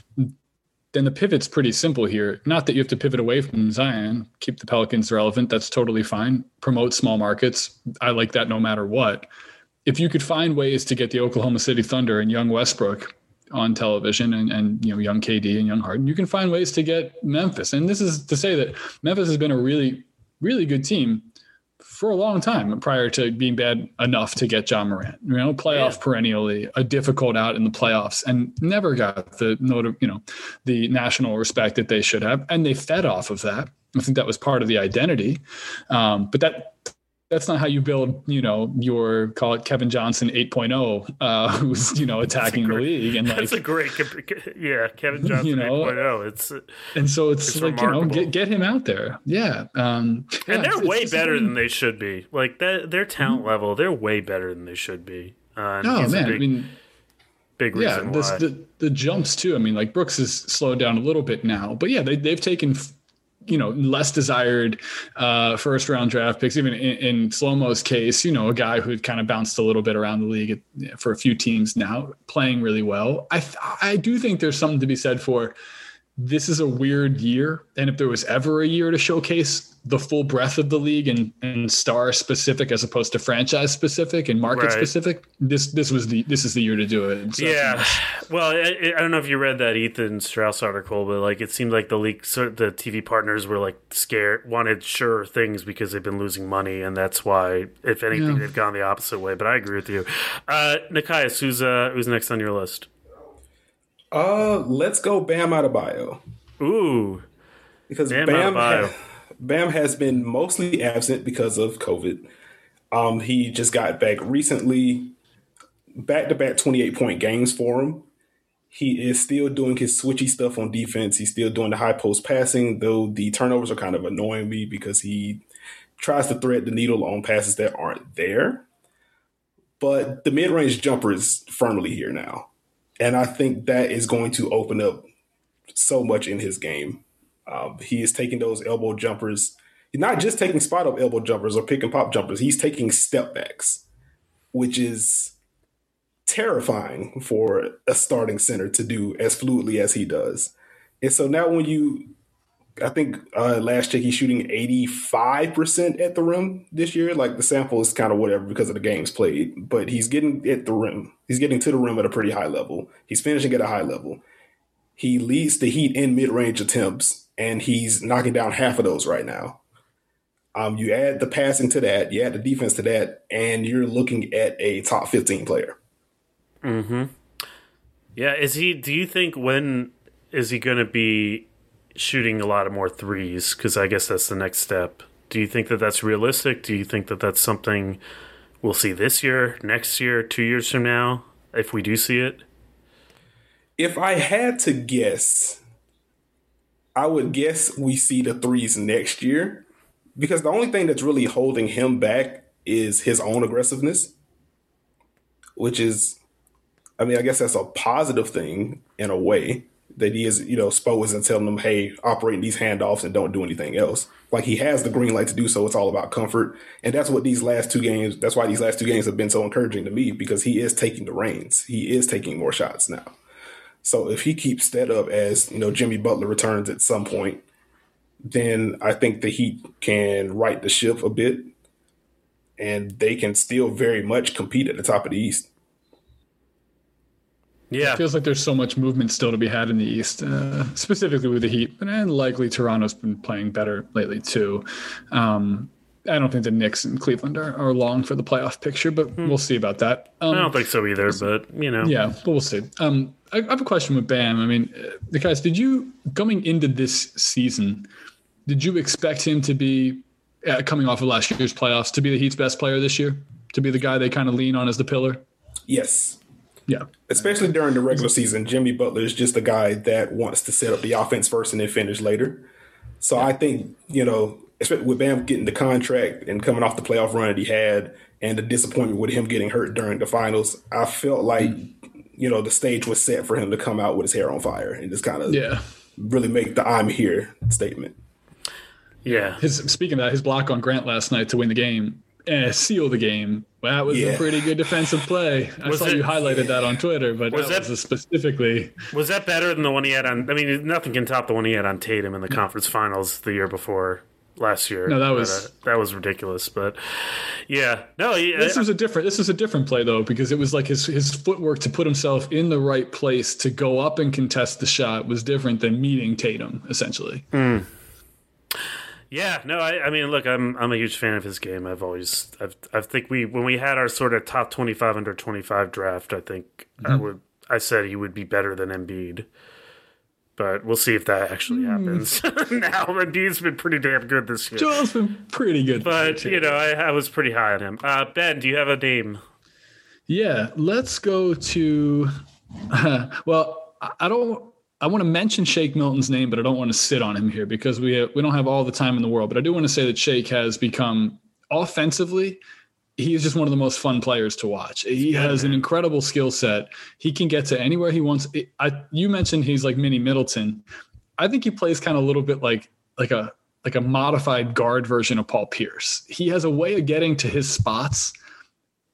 Speaker 3: Then the pivot's pretty simple here. Not that you have to pivot away from Zion, keep the Pelicans relevant. That's totally fine. Promote small markets. I like that no matter what. If you could find ways to get the Oklahoma City Thunder and young Westbrook on television and, and you know young K D and young Harden, you can find ways to get Memphis. And this is to say that Memphis has been a really, really good team for a long time prior to being bad enough to get Ja Morant. You know, playoff yeah. perennially, a difficult out in the playoffs, and never got the note of, you know, the national respect that they should have. And they fed off of that. I think that was part of the identity. Um, but that that's not how you build, you know, your, call it Kevin Johnson eight point oh, uh, who's, you know, attacking great, the league. And
Speaker 2: that's
Speaker 3: like,
Speaker 2: a great, yeah, Kevin Johnson you know, eight point oh. It's
Speaker 3: and so it's, it's like remarkable. You know, get get him out there, yeah. Um, yeah
Speaker 2: and they're
Speaker 3: it's,
Speaker 2: way
Speaker 3: it's
Speaker 2: better
Speaker 3: something...
Speaker 2: than they should be. Like that, their talent mm-hmm. level, they're way better than they should be. Uh,
Speaker 3: oh man,
Speaker 2: big,
Speaker 3: I mean,
Speaker 2: big
Speaker 3: yeah,
Speaker 2: reason
Speaker 3: this,
Speaker 2: why.
Speaker 3: the the jumps too. I mean, like Brooks has slowed down a little bit now, but yeah, they they've taken. You know, less desired uh, first round draft picks, even in, in Slow-Mo's case, you know, a guy who had kind of bounced a little bit around the league for a few teams now, playing really well. I I do think there's something to be said for this is a weird year. And if there was ever a year to showcase the full breadth of the league and, and star specific as opposed to franchise specific and market right. specific, this this was the this is the year to do it. So
Speaker 2: yeah. Well, I, I don't know if you read that Ethan Strauss article, but like it seemed like the league, the T V partners were like scared, wanted sure things because they've been losing money, and that's why, if anything, yeah. they've gone the opposite way. But I agree with you. Uh, Nikias, who's uh, who's next on your list?
Speaker 4: Uh, let's go Bam Adebayo.
Speaker 2: Ooh,
Speaker 4: because Bam Bam, ha- Bam has been mostly absent because of COVID. Um, he just got back recently, back to back twenty-eight point games for him. He is still doing his switchy stuff on defense. He's still doing the high post passing, though the turnovers are kind of annoying me because he tries to thread the needle on passes that aren't there. But the mid range jumper is firmly here now. And I think that is going to open up so much in his game. Um, he is taking those elbow jumpers. He's not just taking spot up elbow jumpers or pick and pop jumpers. He's taking step backs, which is terrifying for a starting center to do as fluidly as he does. And so now when you, I think uh, last check, he's shooting eighty-five percent at the rim this year. Like the sample is kind of whatever because of the games played, but he's getting at the rim. He's getting to the rim at a pretty high level. He's finishing at a high level. He leads the Heat in mid-range attempts, and he's knocking down half of those right now. Um, you add the passing to that, you add the defense to that, and you're looking at a top fifteen player.
Speaker 2: Mm-hmm. Yeah, is he, do you think when is he going to be shooting a lot of more threes? Because I guess that's the next step. Do you think that that's realistic? Do you think that that's something we'll see this year, next year, two years from now, if we do see it?
Speaker 4: If I had to guess, I would guess we see the threes next year, because the only thing that's really holding him back is his own aggressiveness, which is, I mean, I guess that's a positive thing in a way. That he is, you know, Spo isn't telling him, hey, operate these handoffs and don't do anything else. Like he has the green light to do so. It's all about comfort. And that's what these last two games, that's why these last two games have been so encouraging to me, because he is taking the reins. He is taking more shots now. So if he keeps that up as, you know, Jimmy Butler returns at some point, then I think the Heat can right the ship a bit and they can still very much compete at the top of the East.
Speaker 3: Yeah, it feels like there's so much movement still to be had in the East, uh, specifically with the Heat, and likely Toronto's been playing better lately too. Um, I don't think the Knicks and Cleveland are, are long for the playoff picture, but hmm. we'll see about that. Um,
Speaker 2: I don't think so either, but you know,
Speaker 3: yeah, but we'll see. Um, I, I have a question with Bam. I mean, uh, guys, did you coming into this season, did you expect him to be uh, coming off of last year's playoffs to be the Heat's best player this year, to be the guy they kind of lean on as the pillar?
Speaker 4: Yes.
Speaker 3: Yeah.
Speaker 4: Especially during the regular season, Jimmy Butler is just a guy that wants to set up the offense first and then finish later. So yeah. I think, you know, especially with Bam getting the contract and coming off the playoff run that he had and the disappointment with him getting hurt during the finals, I felt like, mm. you know, the stage was set for him to come out with his hair on fire and just kind of
Speaker 3: yeah.
Speaker 4: really make the I'm here statement.
Speaker 2: Yeah.
Speaker 3: His Speaking of that, his block on Grant last night to win the game, eh, seal the game. That was yeah. a pretty good defensive play. I was saw it, you highlighted that on Twitter, but was that, that was specifically.
Speaker 2: Was that better than the one he had on? I mean, nothing can top the one he had on Tatum in the conference finals the year before last year.
Speaker 3: No, that was
Speaker 2: but, uh, that was ridiculous. But yeah, no, he,
Speaker 3: this I, was a different. This was a different play though, because it was like his his footwork to put himself in the right place to go up and contest the shot was different than meeting Tatum essentially.
Speaker 2: Mm. Yeah, no, I, I mean, look, I'm I'm a huge fan of his game. I've always, I've, I think we when we had our sort of top twenty-five under twenty-five draft, I think mm-hmm. I would, I said he would be better than Embiid, but we'll see if that actually mm. happens. Now Embiid's been pretty damn good this year.
Speaker 3: Joel's been pretty good,
Speaker 2: but you know, I, I was pretty high on him. Uh, Ben, do you have a name?
Speaker 3: Yeah, let's go to. Uh, well, I don't. I want to mention Shake Milton's name, but I don't want to sit on him here because we have, we don't have all the time in the world. But I do want to say that Shake has become offensively, he is just one of the most fun players to watch. He yeah, has man. an incredible skill set. He can get to anywhere he wants. I, you mentioned he's like mini Middleton. I think he plays kind of a little bit like like a like a modified guard version of Paul Pierce. He has a way of getting to his spots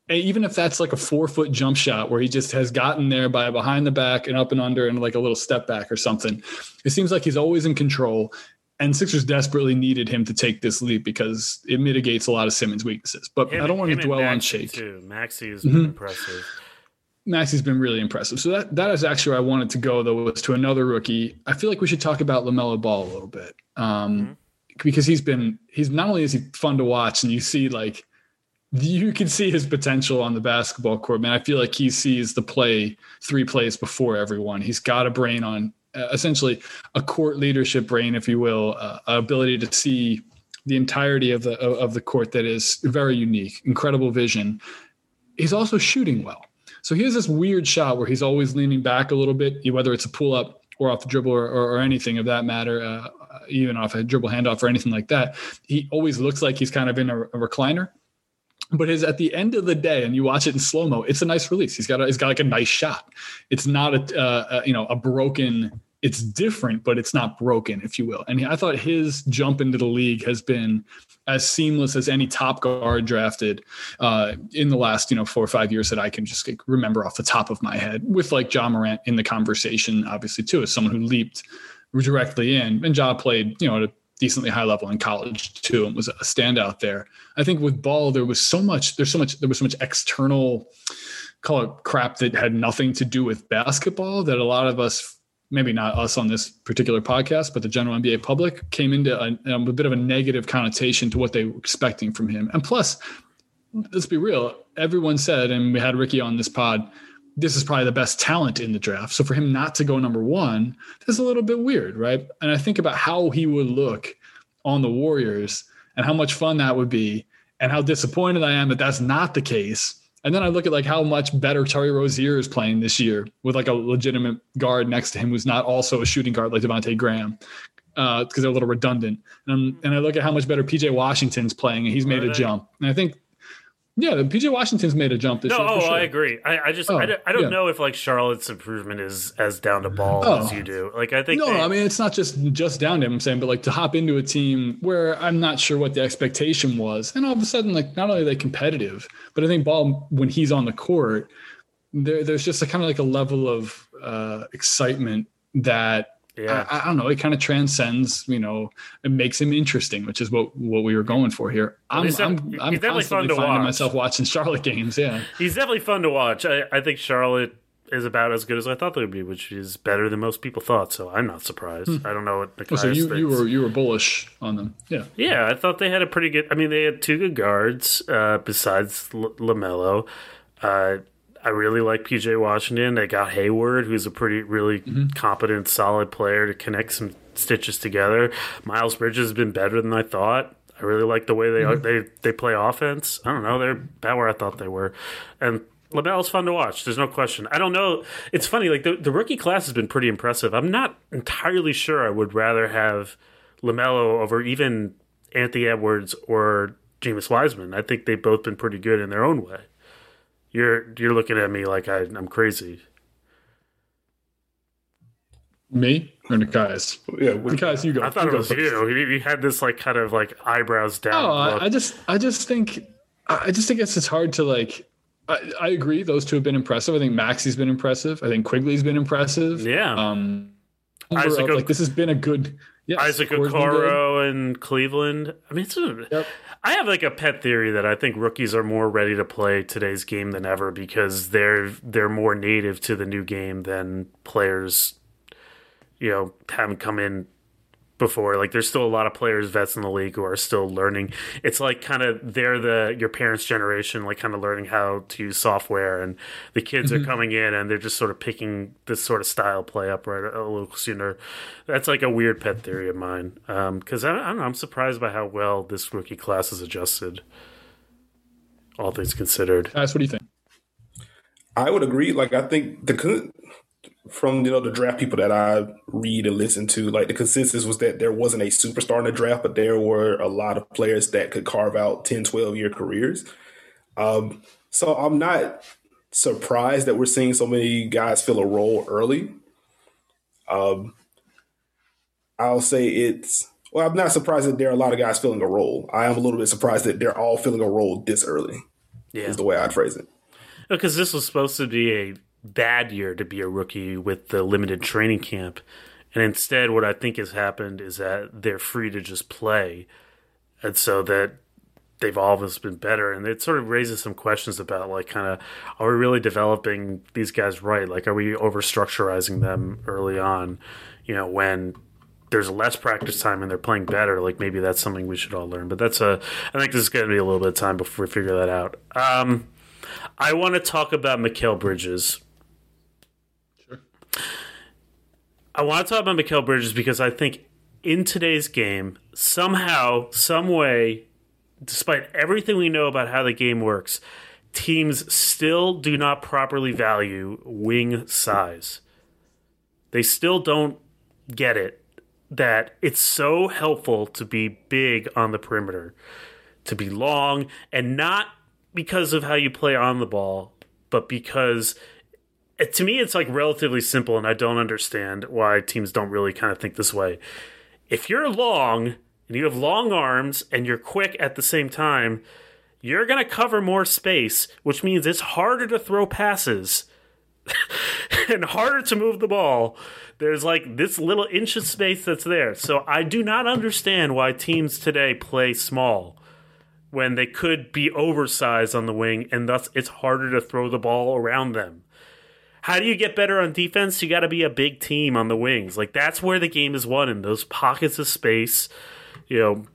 Speaker 3: even if that's like a four foot jump shot where he just has gotten there by behind the back and up and under and like a little step back or something, it seems like he's always in control. And Sixers desperately needed him to take this leap because it mitigates a lot of Simmons' weaknesses. But him, I don't want to dwell on Shake.
Speaker 2: Too. Maxey is
Speaker 3: mm-hmm.
Speaker 2: impressive.
Speaker 3: Maxey's been really impressive. So that that is actually where I wanted to go, though, was to another rookie. I feel like we should talk about LaMelo Ball a little bit. Um, mm-hmm. Because he's been – he's not only is he fun to watch, and you see like – you can see his potential on the basketball court, man. I feel like he sees the play three plays before everyone. He's got a brain on uh, essentially a court leadership brain, if you will, uh, ability to see the entirety of the of the court that is very unique, incredible vision. He's also shooting well. So he has this weird shot where he's always leaning back a little bit, whether it's a pull up or off the dribble or, or, or anything of that matter, uh, even off a dribble handoff or anything like that. He always looks like he's kind of in a, a recliner. But his at the end of the day, and you watch it in slow mo, it's a nice release. He's got a, he's got like a nice shot. It's not a, uh, a you know a broken. It's different, but it's not broken, if you will. And he, I thought his jump into the league has been as seamless as any top guard drafted uh, in the last you know four or five years that I can just like, remember off the top of my head. With like Ja Morant in the conversation, obviously too, as someone who leaped directly in, and Ja played you know at a decently high level in college too, and was a standout there. I think with Ball, there was so much, there's so much, there was so much external, call it crap that had nothing to do with basketball that a lot of us, maybe not us on this particular podcast, but the general N B A public came into a, a bit of a negative connotation to what they were expecting from him. And plus, let's be real, everyone said, and we had Ricky on this pod, this is probably the best talent in the draft. So for him not to go number one, that's a little bit weird, right? And I think about how he would look on the Warriors and how much fun that would be and how disappointed I am that that's not the case. And then I look at like how much better Terry Rozier is playing this year with like a legitimate guard next to him who's not also a shooting guard like Devontae Graham because uh, they're a little redundant. And, and I look at how much better P J Washington's playing and he's made a jump. And I think Yeah, P J Washington's made a jump this
Speaker 2: no,
Speaker 3: year.
Speaker 2: Oh,
Speaker 3: for sure.
Speaker 2: I agree. I, I just
Speaker 3: oh,
Speaker 2: I don't, I don't
Speaker 3: yeah.
Speaker 2: know if like Charlotte's improvement is as down to ball
Speaker 3: oh.
Speaker 2: as you do. Like I think
Speaker 3: no,
Speaker 2: they,
Speaker 3: I mean it's not just just down to him. I'm saying, but like to hop into a team where I'm not sure what the expectation was, and all of a sudden, like not only are they competitive, but I think Ball when he's on the court, there there's just a kind of like a level of uh, excitement that.
Speaker 2: Yeah.
Speaker 3: I, I don't know. It kind of transcends, you know, it makes him interesting, which is what, what we were going for here. I'm,
Speaker 2: he's
Speaker 3: I'm,
Speaker 2: he's
Speaker 3: I'm
Speaker 2: definitely fun to
Speaker 3: finding
Speaker 2: watch.
Speaker 3: myself watching Charlotte games. Yeah.
Speaker 2: He's definitely fun to watch. I, I think Charlotte is about as good as I thought they would be, which is better than most people thought. So I'm not surprised. Hmm. I don't know what Nikias
Speaker 3: oh, so you,
Speaker 2: thinks.
Speaker 3: you were, you were bullish on them. Yeah.
Speaker 2: Yeah. I thought they had a pretty good, I mean, they had two good guards, uh, besides L- LaMelo. Uh, I really like P J Washington. They got Hayward, who's a pretty, really mm-hmm. competent, solid player to connect some stitches together. Miles Bridges has been better than I thought. I really like the way they mm-hmm. they they play offense. I don't know. They're about where I thought they were. And LaMelo's fun to watch. There's no question. I don't know. It's funny. Like the, the rookie class has been pretty impressive. I'm not entirely sure I would rather have LaMelo over even Anthony Edwards or Jameis Wiseman. I think they've both been pretty good in their own way. You're you're looking at me like I, I'm crazy.
Speaker 3: Me or Nikias?
Speaker 4: Yeah,
Speaker 3: Nikias, you go.
Speaker 2: I thought
Speaker 3: you
Speaker 2: it was first. you. You had this like kind of like eyebrows down.
Speaker 3: Oh, I, I just I just think I just think it's it's hard to like. I, I agree. Those two have been impressive. I think Maxey's been impressive. I think Quigley's been impressive.
Speaker 2: Yeah.
Speaker 3: Um,
Speaker 2: Isaac,
Speaker 3: like this has been a good. Yes,
Speaker 2: Isaac Okoro in Cleveland. I mean, it's a,
Speaker 3: yep.
Speaker 2: I have like a pet theory that I think rookies are more ready to play today's game than ever because they're they're more native to the new game than players, you know, haven't come in before. Like there's still a lot of players, vets in the league who are still learning. It's like kind of they're the your parents' generation, like kind of learning how to use software, and the kids mm-hmm. are coming in and they're just sort of picking this sort of style play up right a little sooner. That's like a weird pet theory of mine because um, I, I don't know. I'm surprised by how well this rookie class has adjusted, all things considered.
Speaker 3: Guys, what do you think?
Speaker 4: I would agree. Like I think the from you know the draft people that I read and listen to, like the consensus was that there wasn't a superstar in the draft, but there were a lot of players that could carve out ten, twelve year careers. Um, so I'm not surprised that we're seeing so many guys fill a role early. Um, I'll say it's well, I'm not surprised that there are a lot of guys filling a role. I am a little bit surprised that they're all filling a role this early.
Speaker 2: Yeah.
Speaker 4: Is the way I'd phrase it.
Speaker 2: Because this was supposed to be a bad year to be a rookie with the limited training camp. And instead, what I think has happened is that they're free to just play. And so that they've always been better. And it sort of raises some questions about, like, kind of, are we really developing these guys right? Like, are we over-structurizing them early on, you know, when there's less practice time and they're playing better? Like, maybe that's something we should all learn. But that's a, I think this is going to be a little bit of time before we figure that out. Um, I want to talk about Mikal Bridges.
Speaker 3: Sure.
Speaker 2: I want to talk about Mikal Bridges because I think in today's game, somehow, some way, despite everything we know about how the game works, teams still do not properly value wing size. They still don't get it that it's so helpful to be big on the perimeter, to be long, and not because of how you play on the ball, but because to me it's like relatively simple, and I don't understand why teams don't really kind of think this way. If you're long and you have long arms and you're quick at the same time, you're going to cover more space, which means it's harder to throw passes and harder to move the ball. There's like this little inch of space that's there. So I do not understand why teams today play small when they could be oversized on the wing, and thus it's harder to throw the ball around them. How do you get better on defense? You got to be a big team on the wings. Like, that's where the game is won, in those pockets of space. You know,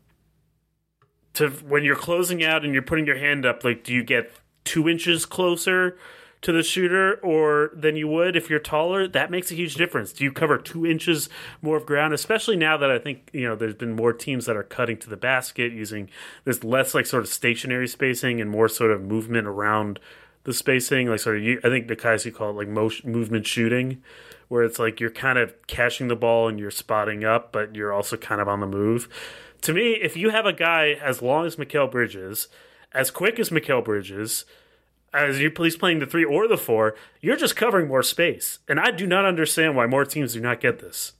Speaker 2: to when you're closing out and you're putting your hand up, like, do you get two inches closer to the shooter or than you would if you're taller? That makes a huge difference. Do you cover two inches more of ground? Especially now that I think, you know, there's been more teams that are cutting to the basket, using this less like sort of stationary spacing and more sort of movement around the spacing. Like, sort of, I think the guys you call it like motion, movement shooting, where it's like you're kind of catching the ball and you're spotting up, but you're also kind of on the move. To me, if you have a guy as long as Mikal Bridges, as quick as Mikal Bridges, as you he's playing the three or the four, you're just covering more space. And I do not understand why more teams do not get this.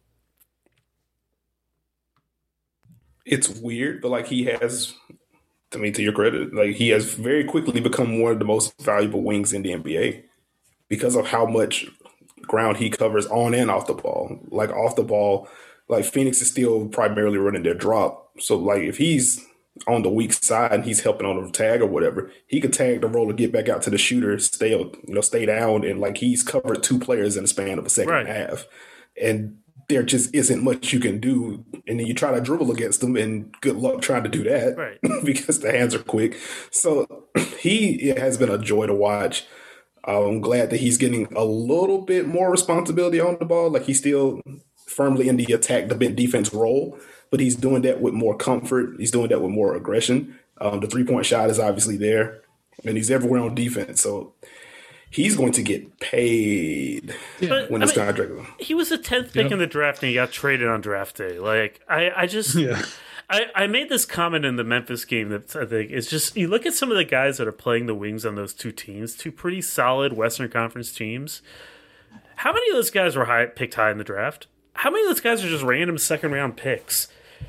Speaker 4: It's weird, but like he has, I mean, to your credit, like he has very quickly become one of the most valuable wings in the N B A because of how much ground he covers on and off the ball. Like off the ball, like Phoenix is still primarily running their drop. So like if he's on the weak side and he's helping on the tag or whatever, he could tag the roller, get back out to the shooter, stay, you know, stay down, and like he's covered two players in the span of a second
Speaker 2: right.
Speaker 4: and a half. And there just isn't much you can do. And then you try to dribble against them, and good luck trying to do that
Speaker 2: right.
Speaker 4: because the hands are quick. So he it has been a joy to watch. I'm glad that he's getting a little bit more responsibility on the ball. Like he's still firmly in the attack, the bent defense role, but he's doing that with more comfort. He's doing that with more aggression. Um, the three-point shot is obviously there, and he's everywhere on defense. So he's going to get paid
Speaker 2: but,
Speaker 4: when
Speaker 2: I
Speaker 4: this
Speaker 2: mean,
Speaker 4: contract.
Speaker 2: He was the tenth pick
Speaker 3: yep.
Speaker 2: in the draft, and he got traded on draft day. Like I, I just,
Speaker 3: yeah.
Speaker 2: I, I made this comment in the Memphis game that I think it's just you look at some of the guys that are playing the wings on those two teams, two pretty solid Western Conference teams. How many of those guys were high, picked high in the draft? How many of those guys are just random second round picks?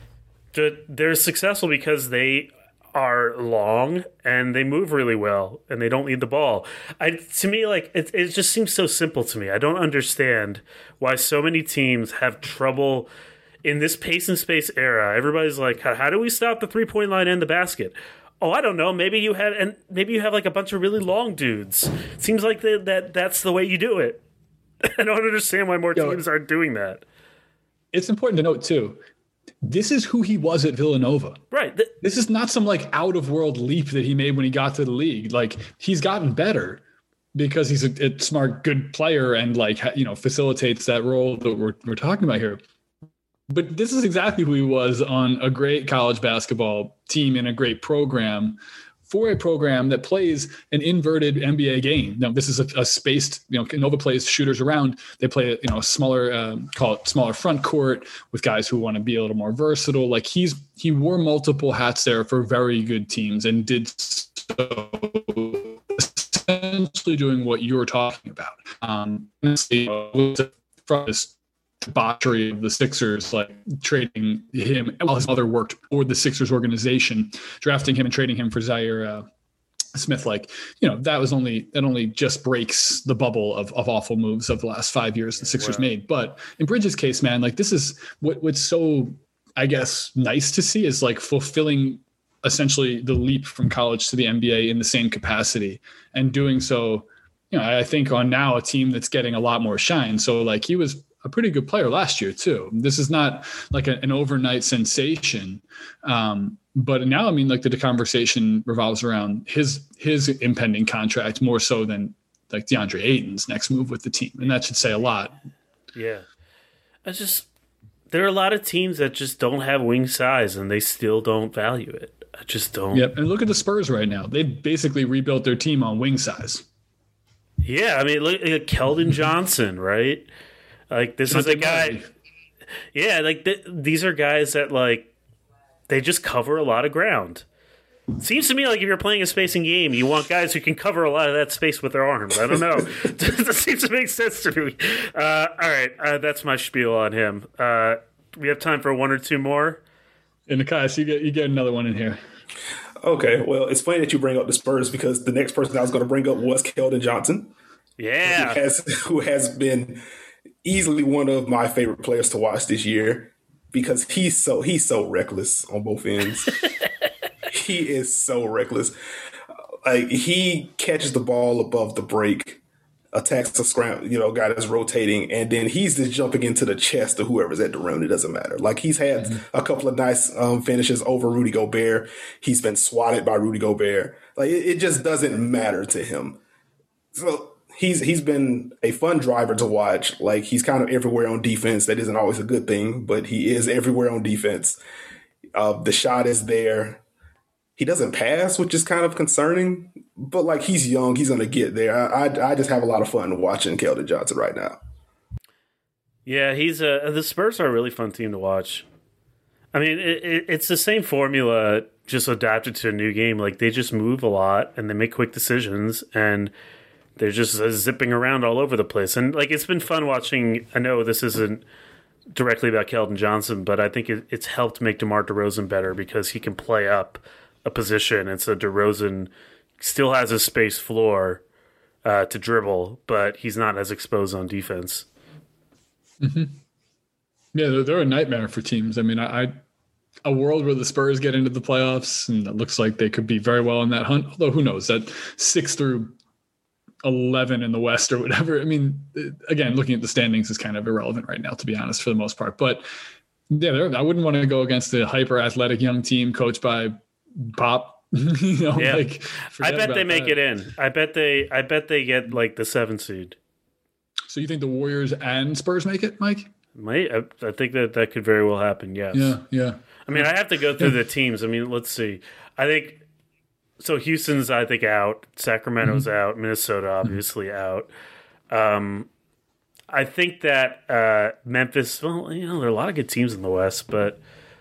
Speaker 2: They're successful because they are long and they move really well and they don't need the ball. I to me, like it, it just seems so simple to me. I don't understand why so many teams have trouble in this pace and space era. Everybody's like, how, how do we stop the three point line and the basket? Oh, I don't know. Maybe you have, and maybe you have like a bunch of really long dudes. It seems like the, that that's the way you do it. I don't understand why more teams aren't doing that.
Speaker 3: It's important to note too, this is who he was at Villanova.
Speaker 2: Right.
Speaker 3: This is not some like out of world leap that he made when he got to the league. Like he's gotten better because he's a, a smart, good player and like, you know, facilitates that role that we're, we're talking about here. But this is exactly who he was on a great college basketball team in a great program for a program that plays an inverted N B A game. Now, this is a, a spaced, you know, Nova plays shooters around. They play, you know, a smaller, um, call it smaller front court with guys who want to be a little more versatile. Like he's, he wore multiple hats there for very good teams and did so essentially doing what you were talking about. Um, from this debauchery of the Sixers, like trading him while his mother worked for the Sixers organization, drafting him and trading him for Zaire, uh, Smith, like, you know, that was only, that only just breaks the bubble of, of awful moves of the last five years the Sixers wow. made. But in Bridges' case, man, like this is what what's so, I guess, nice to see is like fulfilling essentially the leap from college to the N B A in the same capacity and doing so, you know, I think on now a team that's getting a lot more shine. So like he was a pretty good player last year too. This is not like a, an overnight sensation. Um, But now, I mean, like the conversation revolves around his his impending contract more so than like DeAndre Ayton's next move with the team, and that should say a lot.
Speaker 2: Yeah, I just there are a lot of teams that just don't have wing size, and they still don't value it. I just don't.
Speaker 3: Yep, and look at the Spurs right now; they basically rebuilt their team on wing size.
Speaker 2: Yeah, I mean, look at Keldon Johnson, right? Like this is a guy. Yeah, like th- these are guys that like. They just cover a lot of ground. Seems to me like if you're playing a spacing game, you want guys who can cover a lot of that space with their arms. I don't know. That seems to make sense to me. Uh, all right, uh, that's my spiel on him. Uh, we have time for one or two more.
Speaker 3: And Nekias, you get you get another one in here.
Speaker 4: Okay, well, it's funny that you bring up the Spurs because the next person I was going to bring up was Keldon Johnson.
Speaker 2: Yeah,
Speaker 4: who has, who has been easily one of my favorite players to watch this year. Because he's so he's so reckless on both ends. He is so reckless. Like he catches the ball above the break, attacks a scram, you know, guy that's rotating, and then he's just jumping into the chest of whoever's at the rim. It doesn't matter. Like he's had mm-hmm. a couple of nice um, finishes over Rudy Gobert. He's been swatted by Rudy Gobert. Like it, it just doesn't matter to him. So. He's he's been a fun driver to watch. Like he's kind of everywhere on defense. That isn't always a good thing, but he is everywhere on defense. Uh, the shot is there. He doesn't pass, which is kind of concerning. But like he's young, he's going to get there. I, I I just have a lot of fun watching Keldon Johnson right now.
Speaker 2: Yeah, he's a the Spurs are a really fun team to watch. I mean, it, it, it's the same formula, just adapted to a new game. Like they just move a lot and they make quick decisions and. They're just uh, zipping around all over the place. And, like, it's been fun watching. I know this isn't directly about Keldon Johnson, but I think it, it's helped make DeMar DeRozan better because he can play up a position. And so DeRozan still has a space floor uh, to dribble, but he's not as exposed on defense.
Speaker 3: Mm-hmm. Yeah, they're, they're a nightmare for teams. I mean, I, I a world where the Spurs get into the playoffs, and it looks like they could be very well in that hunt. Although, who knows? That six through eleven in the West or whatever. I mean, again, looking at the standings is kind of irrelevant right now, to be honest, for the most part. But yeah, I wouldn't want to go against a hyper athletic young team coached by Pop. you know,
Speaker 2: yeah.
Speaker 3: like
Speaker 2: I bet they make
Speaker 3: that.
Speaker 2: it in. I bet they. I bet they get like the seven seed.
Speaker 3: So you think the Warriors and Spurs make it, Mike?
Speaker 2: Might I, I think that that could very well happen. Yes.
Speaker 3: Yeah. Yeah.
Speaker 2: I mean, I have to go through the teams. I mean, let's see. I think. So Houston's, I think, out. Sacramento's mm-hmm. out. Minnesota, obviously, mm-hmm. out. Um, I think that uh, Memphis, well, you know, there are a lot of good teams in the West, but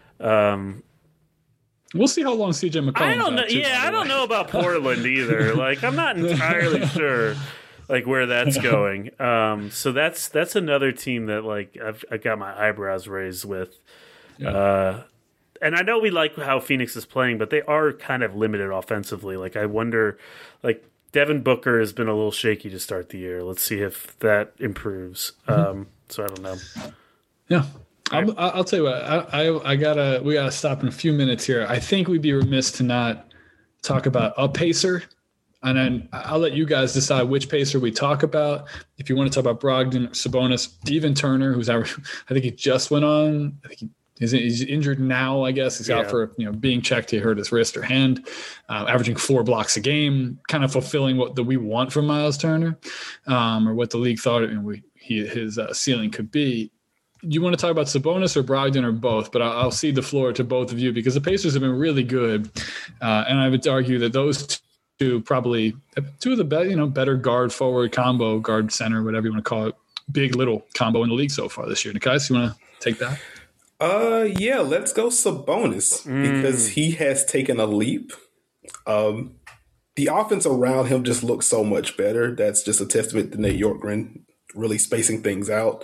Speaker 2: um,
Speaker 3: we'll see how long C J McCollum's
Speaker 2: I don't know.
Speaker 3: out too,
Speaker 2: Yeah, I don't know about Portland either. Like, I'm not entirely sure, like, where that's going. Um, so that's that's another team that, like, I've I got my eyebrows raised with. Yeah. Uh, And I know we like how Phoenix is playing, but they are kind of limited offensively. Like, I wonder, like, Devin Booker has been a little shaky to start the year. Let's see if that improves. Mm-hmm. Um, so I don't know.
Speaker 3: Yeah. I'll, I'll tell you what, I, I, I gotta, we gotta stop in a few minutes here. I think we'd be remiss to not talk about a pacer. And then I'll let you guys decide which pacer we talk about. If you want to talk about Brogdon, Sabonis, Devin Turner, who's, I think he just went on, I think he, He's, he's injured now, I guess. He's yeah. out for you know being checked. He hurt his wrist or hand, uh, averaging four blocks a game, kind of fulfilling what the, we want from Miles Turner, um, or what the league thought you know, we, he, his uh, ceiling could be. You want to talk about Sabonis or Brogdon or both? But I'll, I'll cede the floor to both of you because the Pacers have been really good, uh, and I would argue that those two probably two of the be- you know better guard forward combo, guard center, whatever you want to call it, big little combo in the league so far this year. Nekias, you want to take that?
Speaker 4: Uh, yeah, let's go Sabonis mm. because he has taken a leap. Um, the offense around him just looks so much better. That's just a testament to Nate Yorkgren really spacing things out.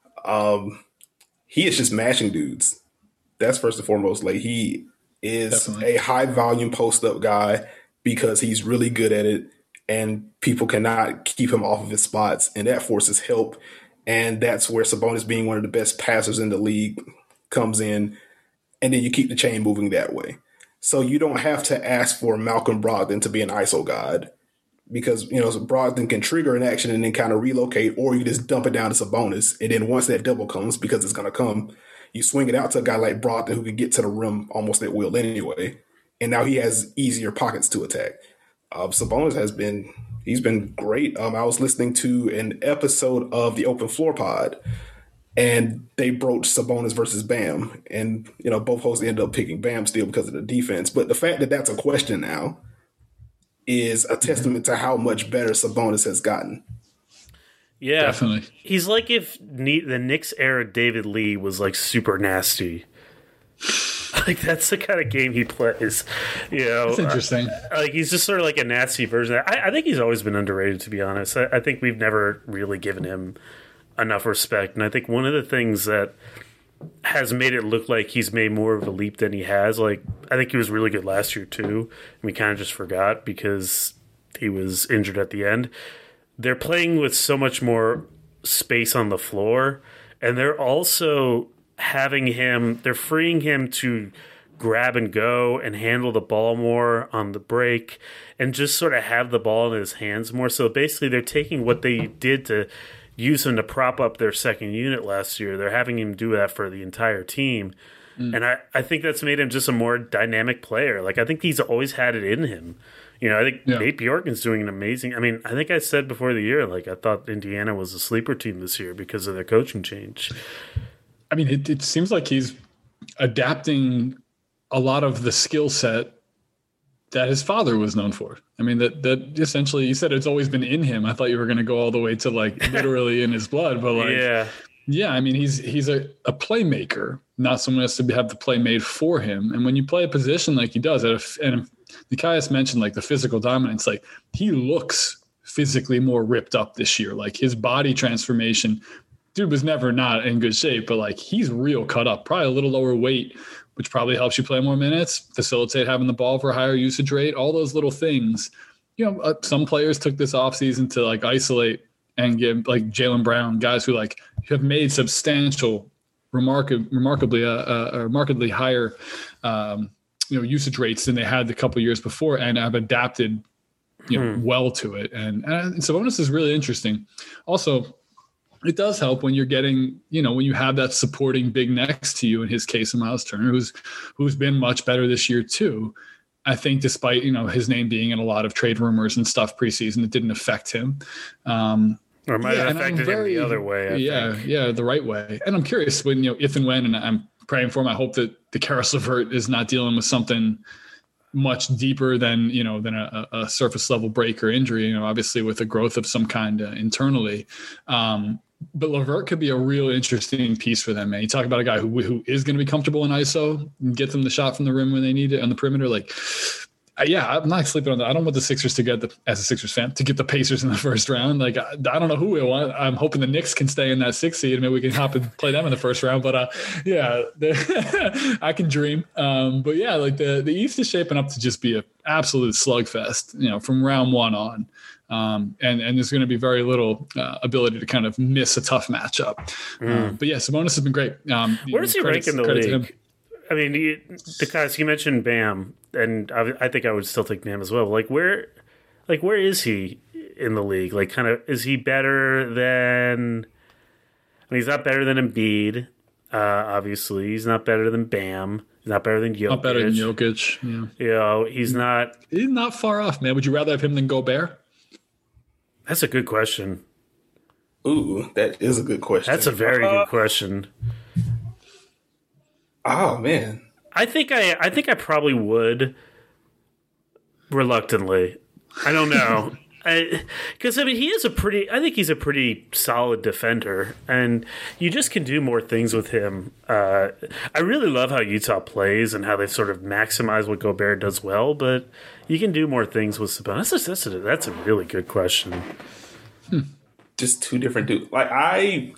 Speaker 4: Um, he is just mashing dudes. That's first and foremost. Like he is Definitely. a high volume post up guy because he's really good at it and people cannot keep him off of his spots, and that forces help. And that's where Sabonis, being one of the best passers in the league, comes in, and then you keep the chain moving that way. So you don't have to ask for Malcolm Brogdon to be an I S O god, because, you know, so Brogdon can trigger an action and then kind of relocate, or you just dump it down to Sabonis. And then once that double comes, because it's going to come, you swing it out to a guy like Brogdon who can get to the rim almost at will anyway. And now he has easier pockets to attack. Uh, Sabonis has been, he's been great. Um, I was listening to an episode of the Open Floor Pod, and they broached Sabonis versus Bam. And, you know, both hosts ended up picking Bam still because of the defense. But the fact that that's a question now is a testament to how much better Sabonis has gotten.
Speaker 2: Yeah,
Speaker 3: definitely.
Speaker 2: He's like if ne- the Knicks era David Lee was like super nasty. Like that's the kind of game he plays. You know,
Speaker 3: that's interesting.
Speaker 2: Uh, like he's just sort of like a nasty version. I, I think he's always been underrated, to be honest. I, I think we've never really given him enough respect, and I think one of the things that has made it look like he's made more of a leap than he has. Like, I think he was really good last year too. And we kind of just forgot because he was injured at the end. They're playing with so much more space on the floor, and they're also having him, they're freeing him to grab and go and handle the ball more on the break and just sort of have the ball in his hands more. So basically they're taking what they did to use him to prop up their second unit last year. They're having him do that for the entire team. Mm. And I, I think that's made him just a more dynamic player. Like, I think he's always had it in him. You know, I think yeah. Nate Bjorken's doing an amazing – I mean, I think I said before the year, like, I thought Indiana was a sleeper team this year because of their coaching change.
Speaker 3: I mean, it, it seems like he's adapting a lot of the skill set that his father was known for. I mean, that that essentially, you said it's always been in him. I thought you were going to go all the way to like literally in his blood, but like,
Speaker 2: yeah,
Speaker 3: yeah. I mean, he's he's a, a playmaker, not someone who has to have the play made for him. And when you play a position like he does, and Nikias mentioned like the physical dominance, like he looks physically more ripped up this year. Like his body transformation, dude was never not in good shape, but like he's real cut up, probably a little lower weight, which probably helps you play more minutes, facilitate having the ball for a higher usage rate, all those little things. You know, uh, some players took this offseason to like isolate and give like Jaylen Brown, guys who like have made substantial, remarkably, remarkably, uh, uh, markedly higher, um, you know, usage rates than they had the couple years before, and have adapted, you know, hmm. well to it. And, and Sabonis is really interesting. Also, it does help when you're getting, you know, when you have that supporting big next to you, in his case, Miles Turner, who's who's been much better this year too. I think despite, you know, his name being in a lot of trade rumors and stuff preseason, it didn't affect him. Um,
Speaker 2: or it might
Speaker 3: yeah,
Speaker 2: have affected very, him the other way. I
Speaker 3: yeah,
Speaker 2: think.
Speaker 3: yeah, the right way. And I'm curious when, you know, if and when, and I'm praying for him, I hope that the Karis LeVert is not dealing with something much deeper than, you know, than a, a surface level break or injury, you know, obviously with a growth of some kind uh, internally. Um, But LeVert could be a real interesting piece for them, man. You talk about a guy who who is going to be comfortable in I S O and get them the shot from the rim when they need it on the perimeter. Like, uh, yeah, I'm not sleeping on that. I don't want the Sixers to get the, as a Sixers fan, to get the Pacers in the first round. Like, I, I don't know who we want. I'm hoping the Knicks can stay in that sixth seed and maybe we can hop and play them in the first round. But uh, yeah, I can dream. Um, but yeah, like the, the East is shaping up to just be an absolute slugfest, you know, from round one on. Um, and, and there's going to be very little uh, ability to kind of miss a tough matchup. Mm. Um, but yeah, Sabonis has been great. Um,
Speaker 2: Where does he rank in the league? I mean, you, because you mentioned Bam, and I, I think I would still take Bam as well. Like where, like where is he in the league? Like, kind of, is he better than? I mean, he's not better than Embiid. Uh, obviously, he's not better than Bam. He's not better than Jokic.
Speaker 3: Not better than Jokic. Yeah.
Speaker 2: You know, he's not.
Speaker 3: He's not far off, man. Would you rather have him than Gobert?
Speaker 2: That's a good question.
Speaker 4: Ooh, that is a good question.
Speaker 2: That's a very uh, good question.
Speaker 4: Oh man,
Speaker 2: I think I, I think I probably would. Reluctantly, I don't know, because I, I mean he is a pretty. I think he's a pretty solid defender, and you just can do more things with him. Uh, I really love how Utah plays and how they sort of maximize what Gobert does well, but you can do more things with Sabonis. That's, that's, a, that's a really good question.
Speaker 4: Hmm. Just two different dudes. Like I,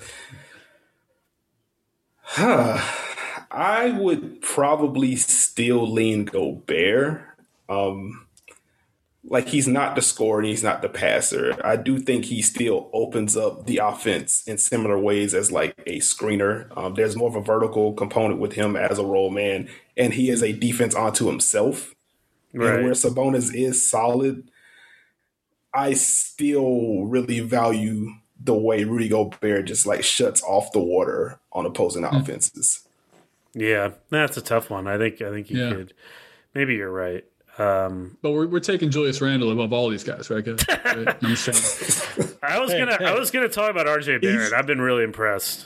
Speaker 4: huh, I would probably still lean Gobert. Um, like he's not the scorer and he's not the passer. I do think he still opens up the offense in similar ways as like a screener. Um, there's more of a vertical component with him as a role man, and he is a defense onto himself. Right. And where Sabonis is solid, I still really value the way Rudy Gobert just like shuts off the water on opposing mm. offenses.
Speaker 2: Yeah, that's a tough one. I think I think you yeah. could. Maybe you're right. Um,
Speaker 3: but we're we're taking Julius Randle above all these guys, right? Guys? right? I'm saying.
Speaker 2: I was hey, gonna hey. I was gonna talk about R J Barrett. I've been really impressed.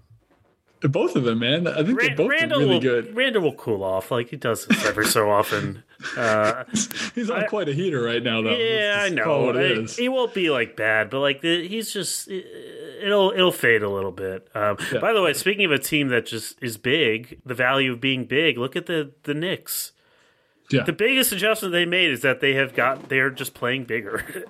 Speaker 3: Both of them, man. I think they're both
Speaker 2: Randall
Speaker 3: really
Speaker 2: will,
Speaker 3: good.
Speaker 2: Randall will cool off like he does this every so often. Uh,
Speaker 3: he's on I, quite a heater right now, though.
Speaker 2: Yeah, I know. I, he won't be like bad, but like the, he's just it'll it'll fade a little bit. Um, yeah. By the way, speaking of a team that just is big, the value of being big. Look at the the Knicks. Yeah. The biggest adjustment they made is that they have got they're just playing bigger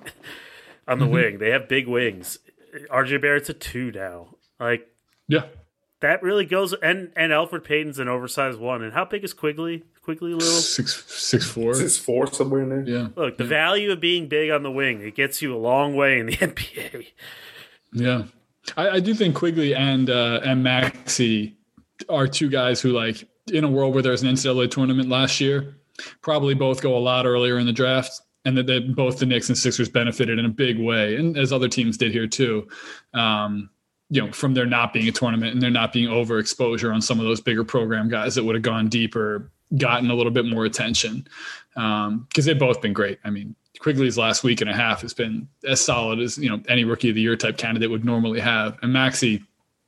Speaker 2: on the mm-hmm. wing. They have big wings. R J Barrett's a two now. Like
Speaker 3: yeah.
Speaker 2: That really goes, and and Alfred Payton's an oversized one. And how big is Quigley? Quigley little
Speaker 3: six six four,
Speaker 4: six four somewhere in there.
Speaker 3: Yeah.
Speaker 2: Look, the
Speaker 3: yeah.
Speaker 2: value of being big on the wing, it gets you a long way in the N B A.
Speaker 3: Yeah, I, I do think Quigley and uh, and Maxey are two guys who, like, in a world where there's an N C double A tournament last year, probably both go a lot earlier in the draft, and that, that both the Knicks and Sixers benefited in a big way, and as other teams did here too. Um, you know, from there not being a tournament and there not being overexposure on some of those bigger program guys that would have gone deeper, gotten a little bit more attention. Um, cause they've both been great. I mean, Quigley's last week and a half has been as solid as, you know, any rookie of the year type candidate would normally have. And Maxey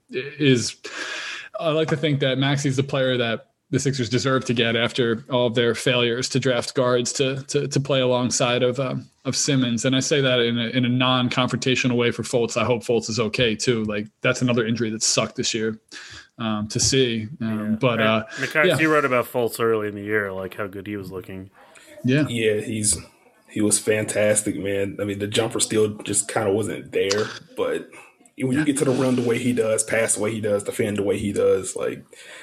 Speaker 3: is, I like to think that Maxey's the player that the Sixers deserve to get after all of their failures to draft guards to to, to play alongside of um, of Simmons. And I say that in a, in a non-confrontational way for Fultz. I hope Fultz is okay too. Like, that's another injury that sucked this year um, to see. Um, yeah. But uh,
Speaker 2: Nikai, yeah. you wrote about Fultz early in the year, like how good he was looking.
Speaker 3: Yeah,
Speaker 4: yeah, he's he was fantastic, man. I mean, the jumper still just kind of wasn't there, but when you get to the rim the way he does, pass the way he does, defend the way he does, like.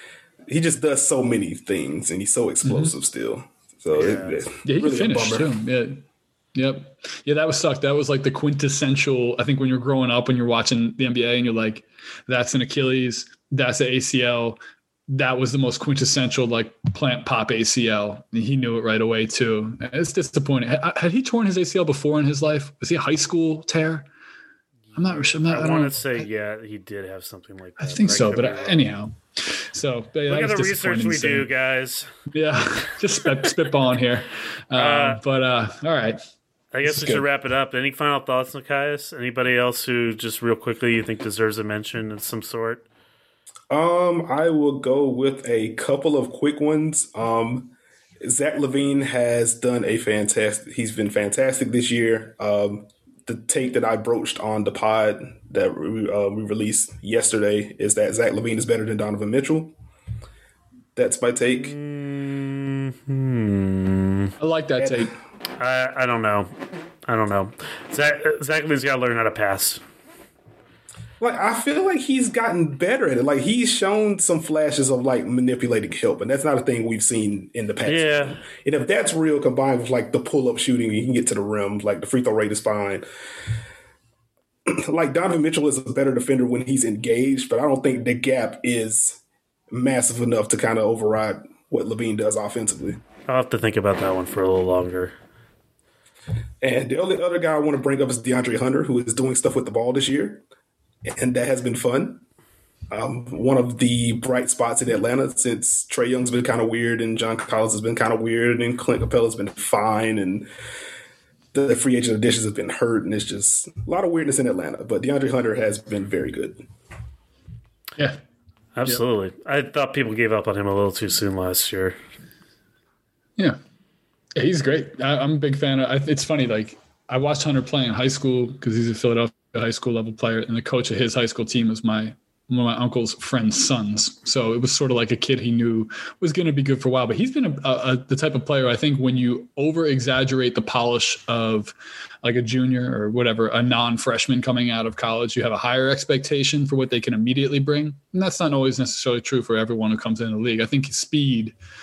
Speaker 4: He just does so many things, and he's so explosive mm-hmm. still. So
Speaker 3: yeah,
Speaker 4: it, it,
Speaker 3: yeah he
Speaker 4: really
Speaker 3: can finish too. Yeah, yep, yeah. That was sucked. That was like the quintessential. I think when you're growing up, when you're watching the N B A, and you're like, "That's an Achilles. That's an A C L." That was the most quintessential like plant pop A C L. And he knew it right away too. It's disappointing. Had, had he torn his A C L before in his life? Was he a high school tear? I'm not sure.
Speaker 2: I, I want to say,
Speaker 3: I,
Speaker 2: yeah, he did have something like that.
Speaker 3: I think so, but anyhow. So yeah,
Speaker 2: look at the research we do, guys.
Speaker 3: Yeah, just spit, spitballing here. Um, uh, but uh, all right.
Speaker 2: I guess we good. should wrap it up. Any final thoughts, Nikias? Anybody else who just real quickly you think deserves a mention of some sort?
Speaker 4: Um, I will go with a couple of quick ones. Um, Zach LaVine has done a fantastic. He's been fantastic this year. Um, the take that I broached on the pod that we, uh, we released yesterday is that Zach LaVine is better than Donovan Mitchell. That's my take.
Speaker 2: Mm-hmm.
Speaker 3: I like that take.
Speaker 2: I, I don't know. I don't know. Zach, Zach LaVine's got to learn how to pass.
Speaker 4: Like, I feel like he's gotten better at it. Like, he's shown some flashes of, like, manipulating help, and that's not a thing we've seen in the past.
Speaker 2: Yeah.
Speaker 4: And if that's real, combined with, like, the pull-up shooting, he can get to the rim, like, the free throw rate is fine. Like, Donovan Mitchell is a better defender when he's engaged, but I don't think the gap is massive enough to kind of override what LaVine does offensively.
Speaker 2: I'll have to think about that one for a little longer.
Speaker 4: And the only other guy I want to bring up is DeAndre Hunter, who is doing stuff with the ball this year. And that has been fun. Um, one of the bright spots in Atlanta since Trae Young's been kind of weird and John Collins has been kind of weird and Clint Capella's been fine and the free agent additions have been hurt and it's just a lot of weirdness in Atlanta. But DeAndre Hunter has been very good.
Speaker 3: Yeah.
Speaker 2: Absolutely. Yeah. I thought people gave up on him a little too soon last year.
Speaker 3: Yeah. Yeah, he's great. I, I'm a big fan of. It's funny, like I watched Hunter play in high school because he's a Philadelphia high school level player, and the coach of his high school team was my one of my uncle's friend's sons. So it was sort of like a kid he knew was going to be good for a while. But he's been a, a, the type of player, I think, when you over exaggerate the polish of like a junior or whatever, a non-freshman coming out of college, you have a higher expectation for what they can immediately bring. And that's not always necessarily true for everyone who comes in the league. I think speed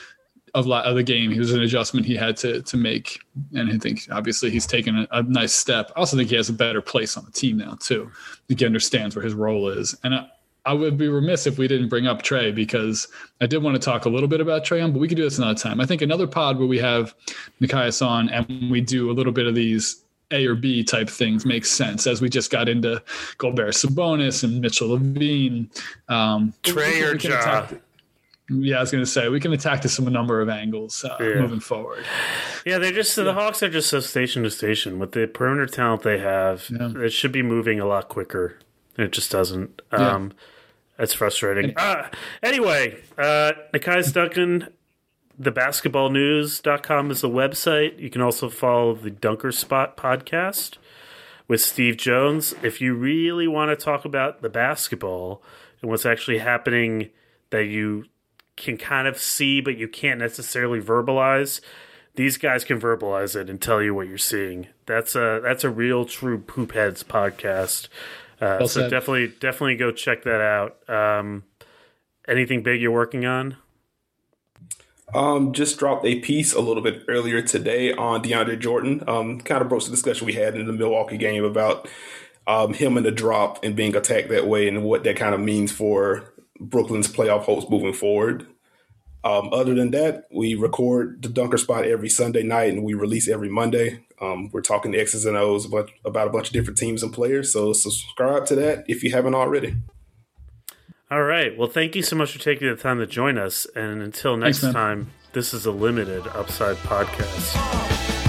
Speaker 3: of, of the game. It was an adjustment he had to to make, and I think obviously he's taken a, a nice step. I also think he has a better place on the team now too. I think he understands where his role is, and I, I would be remiss if we didn't bring up Trey, because I did want to talk a little bit about Trey Young, but we could do this another time. I think another pod where we have Nekias on and we do a little bit of these A or B type things makes sense, as we just got into Gobert, Sabonis, and Mitchell Levine. Um,
Speaker 2: Trey or Ja.
Speaker 3: Yeah, I was going to say we can attack this from a number of angles uh,
Speaker 2: yeah.
Speaker 3: moving forward.
Speaker 2: Yeah, they're just yeah. the Hawks are just so station to station with the perimeter talent they have. Yeah. It should be moving a lot quicker. It just doesn't. Um, yeah. That's frustrating. Uh, anyway, uh, Nekias Duncan, the basketball news dot com is the website. You can also follow the Dunker Spot podcast with Steve Jones. If you really want to talk about the basketball and what's actually happening that you can kind of see but you can't necessarily verbalize, these guys can verbalize it and tell you what you're seeing. That's a that's a real true poop heads podcast. Uh, well so definitely, definitely go check that out. Um, anything big you're working on?
Speaker 4: Um, just dropped a piece a little bit earlier today on DeAndre Jordan. Um, kind of broke the discussion we had in the Milwaukee game about um, him in the drop and being attacked that way, and what that kind of means for Brooklyn's playoff hopes moving forward. Um, other than that, we record the Dunker Spot every Sunday night and we release every Monday. Um, we're talking X's and O's about, about a bunch of different teams and players. So subscribe to that if you haven't already.
Speaker 2: All right. Well, thank you so much for taking the time to join us. And until next Thanks, time, this is a Limited Upside Podcast.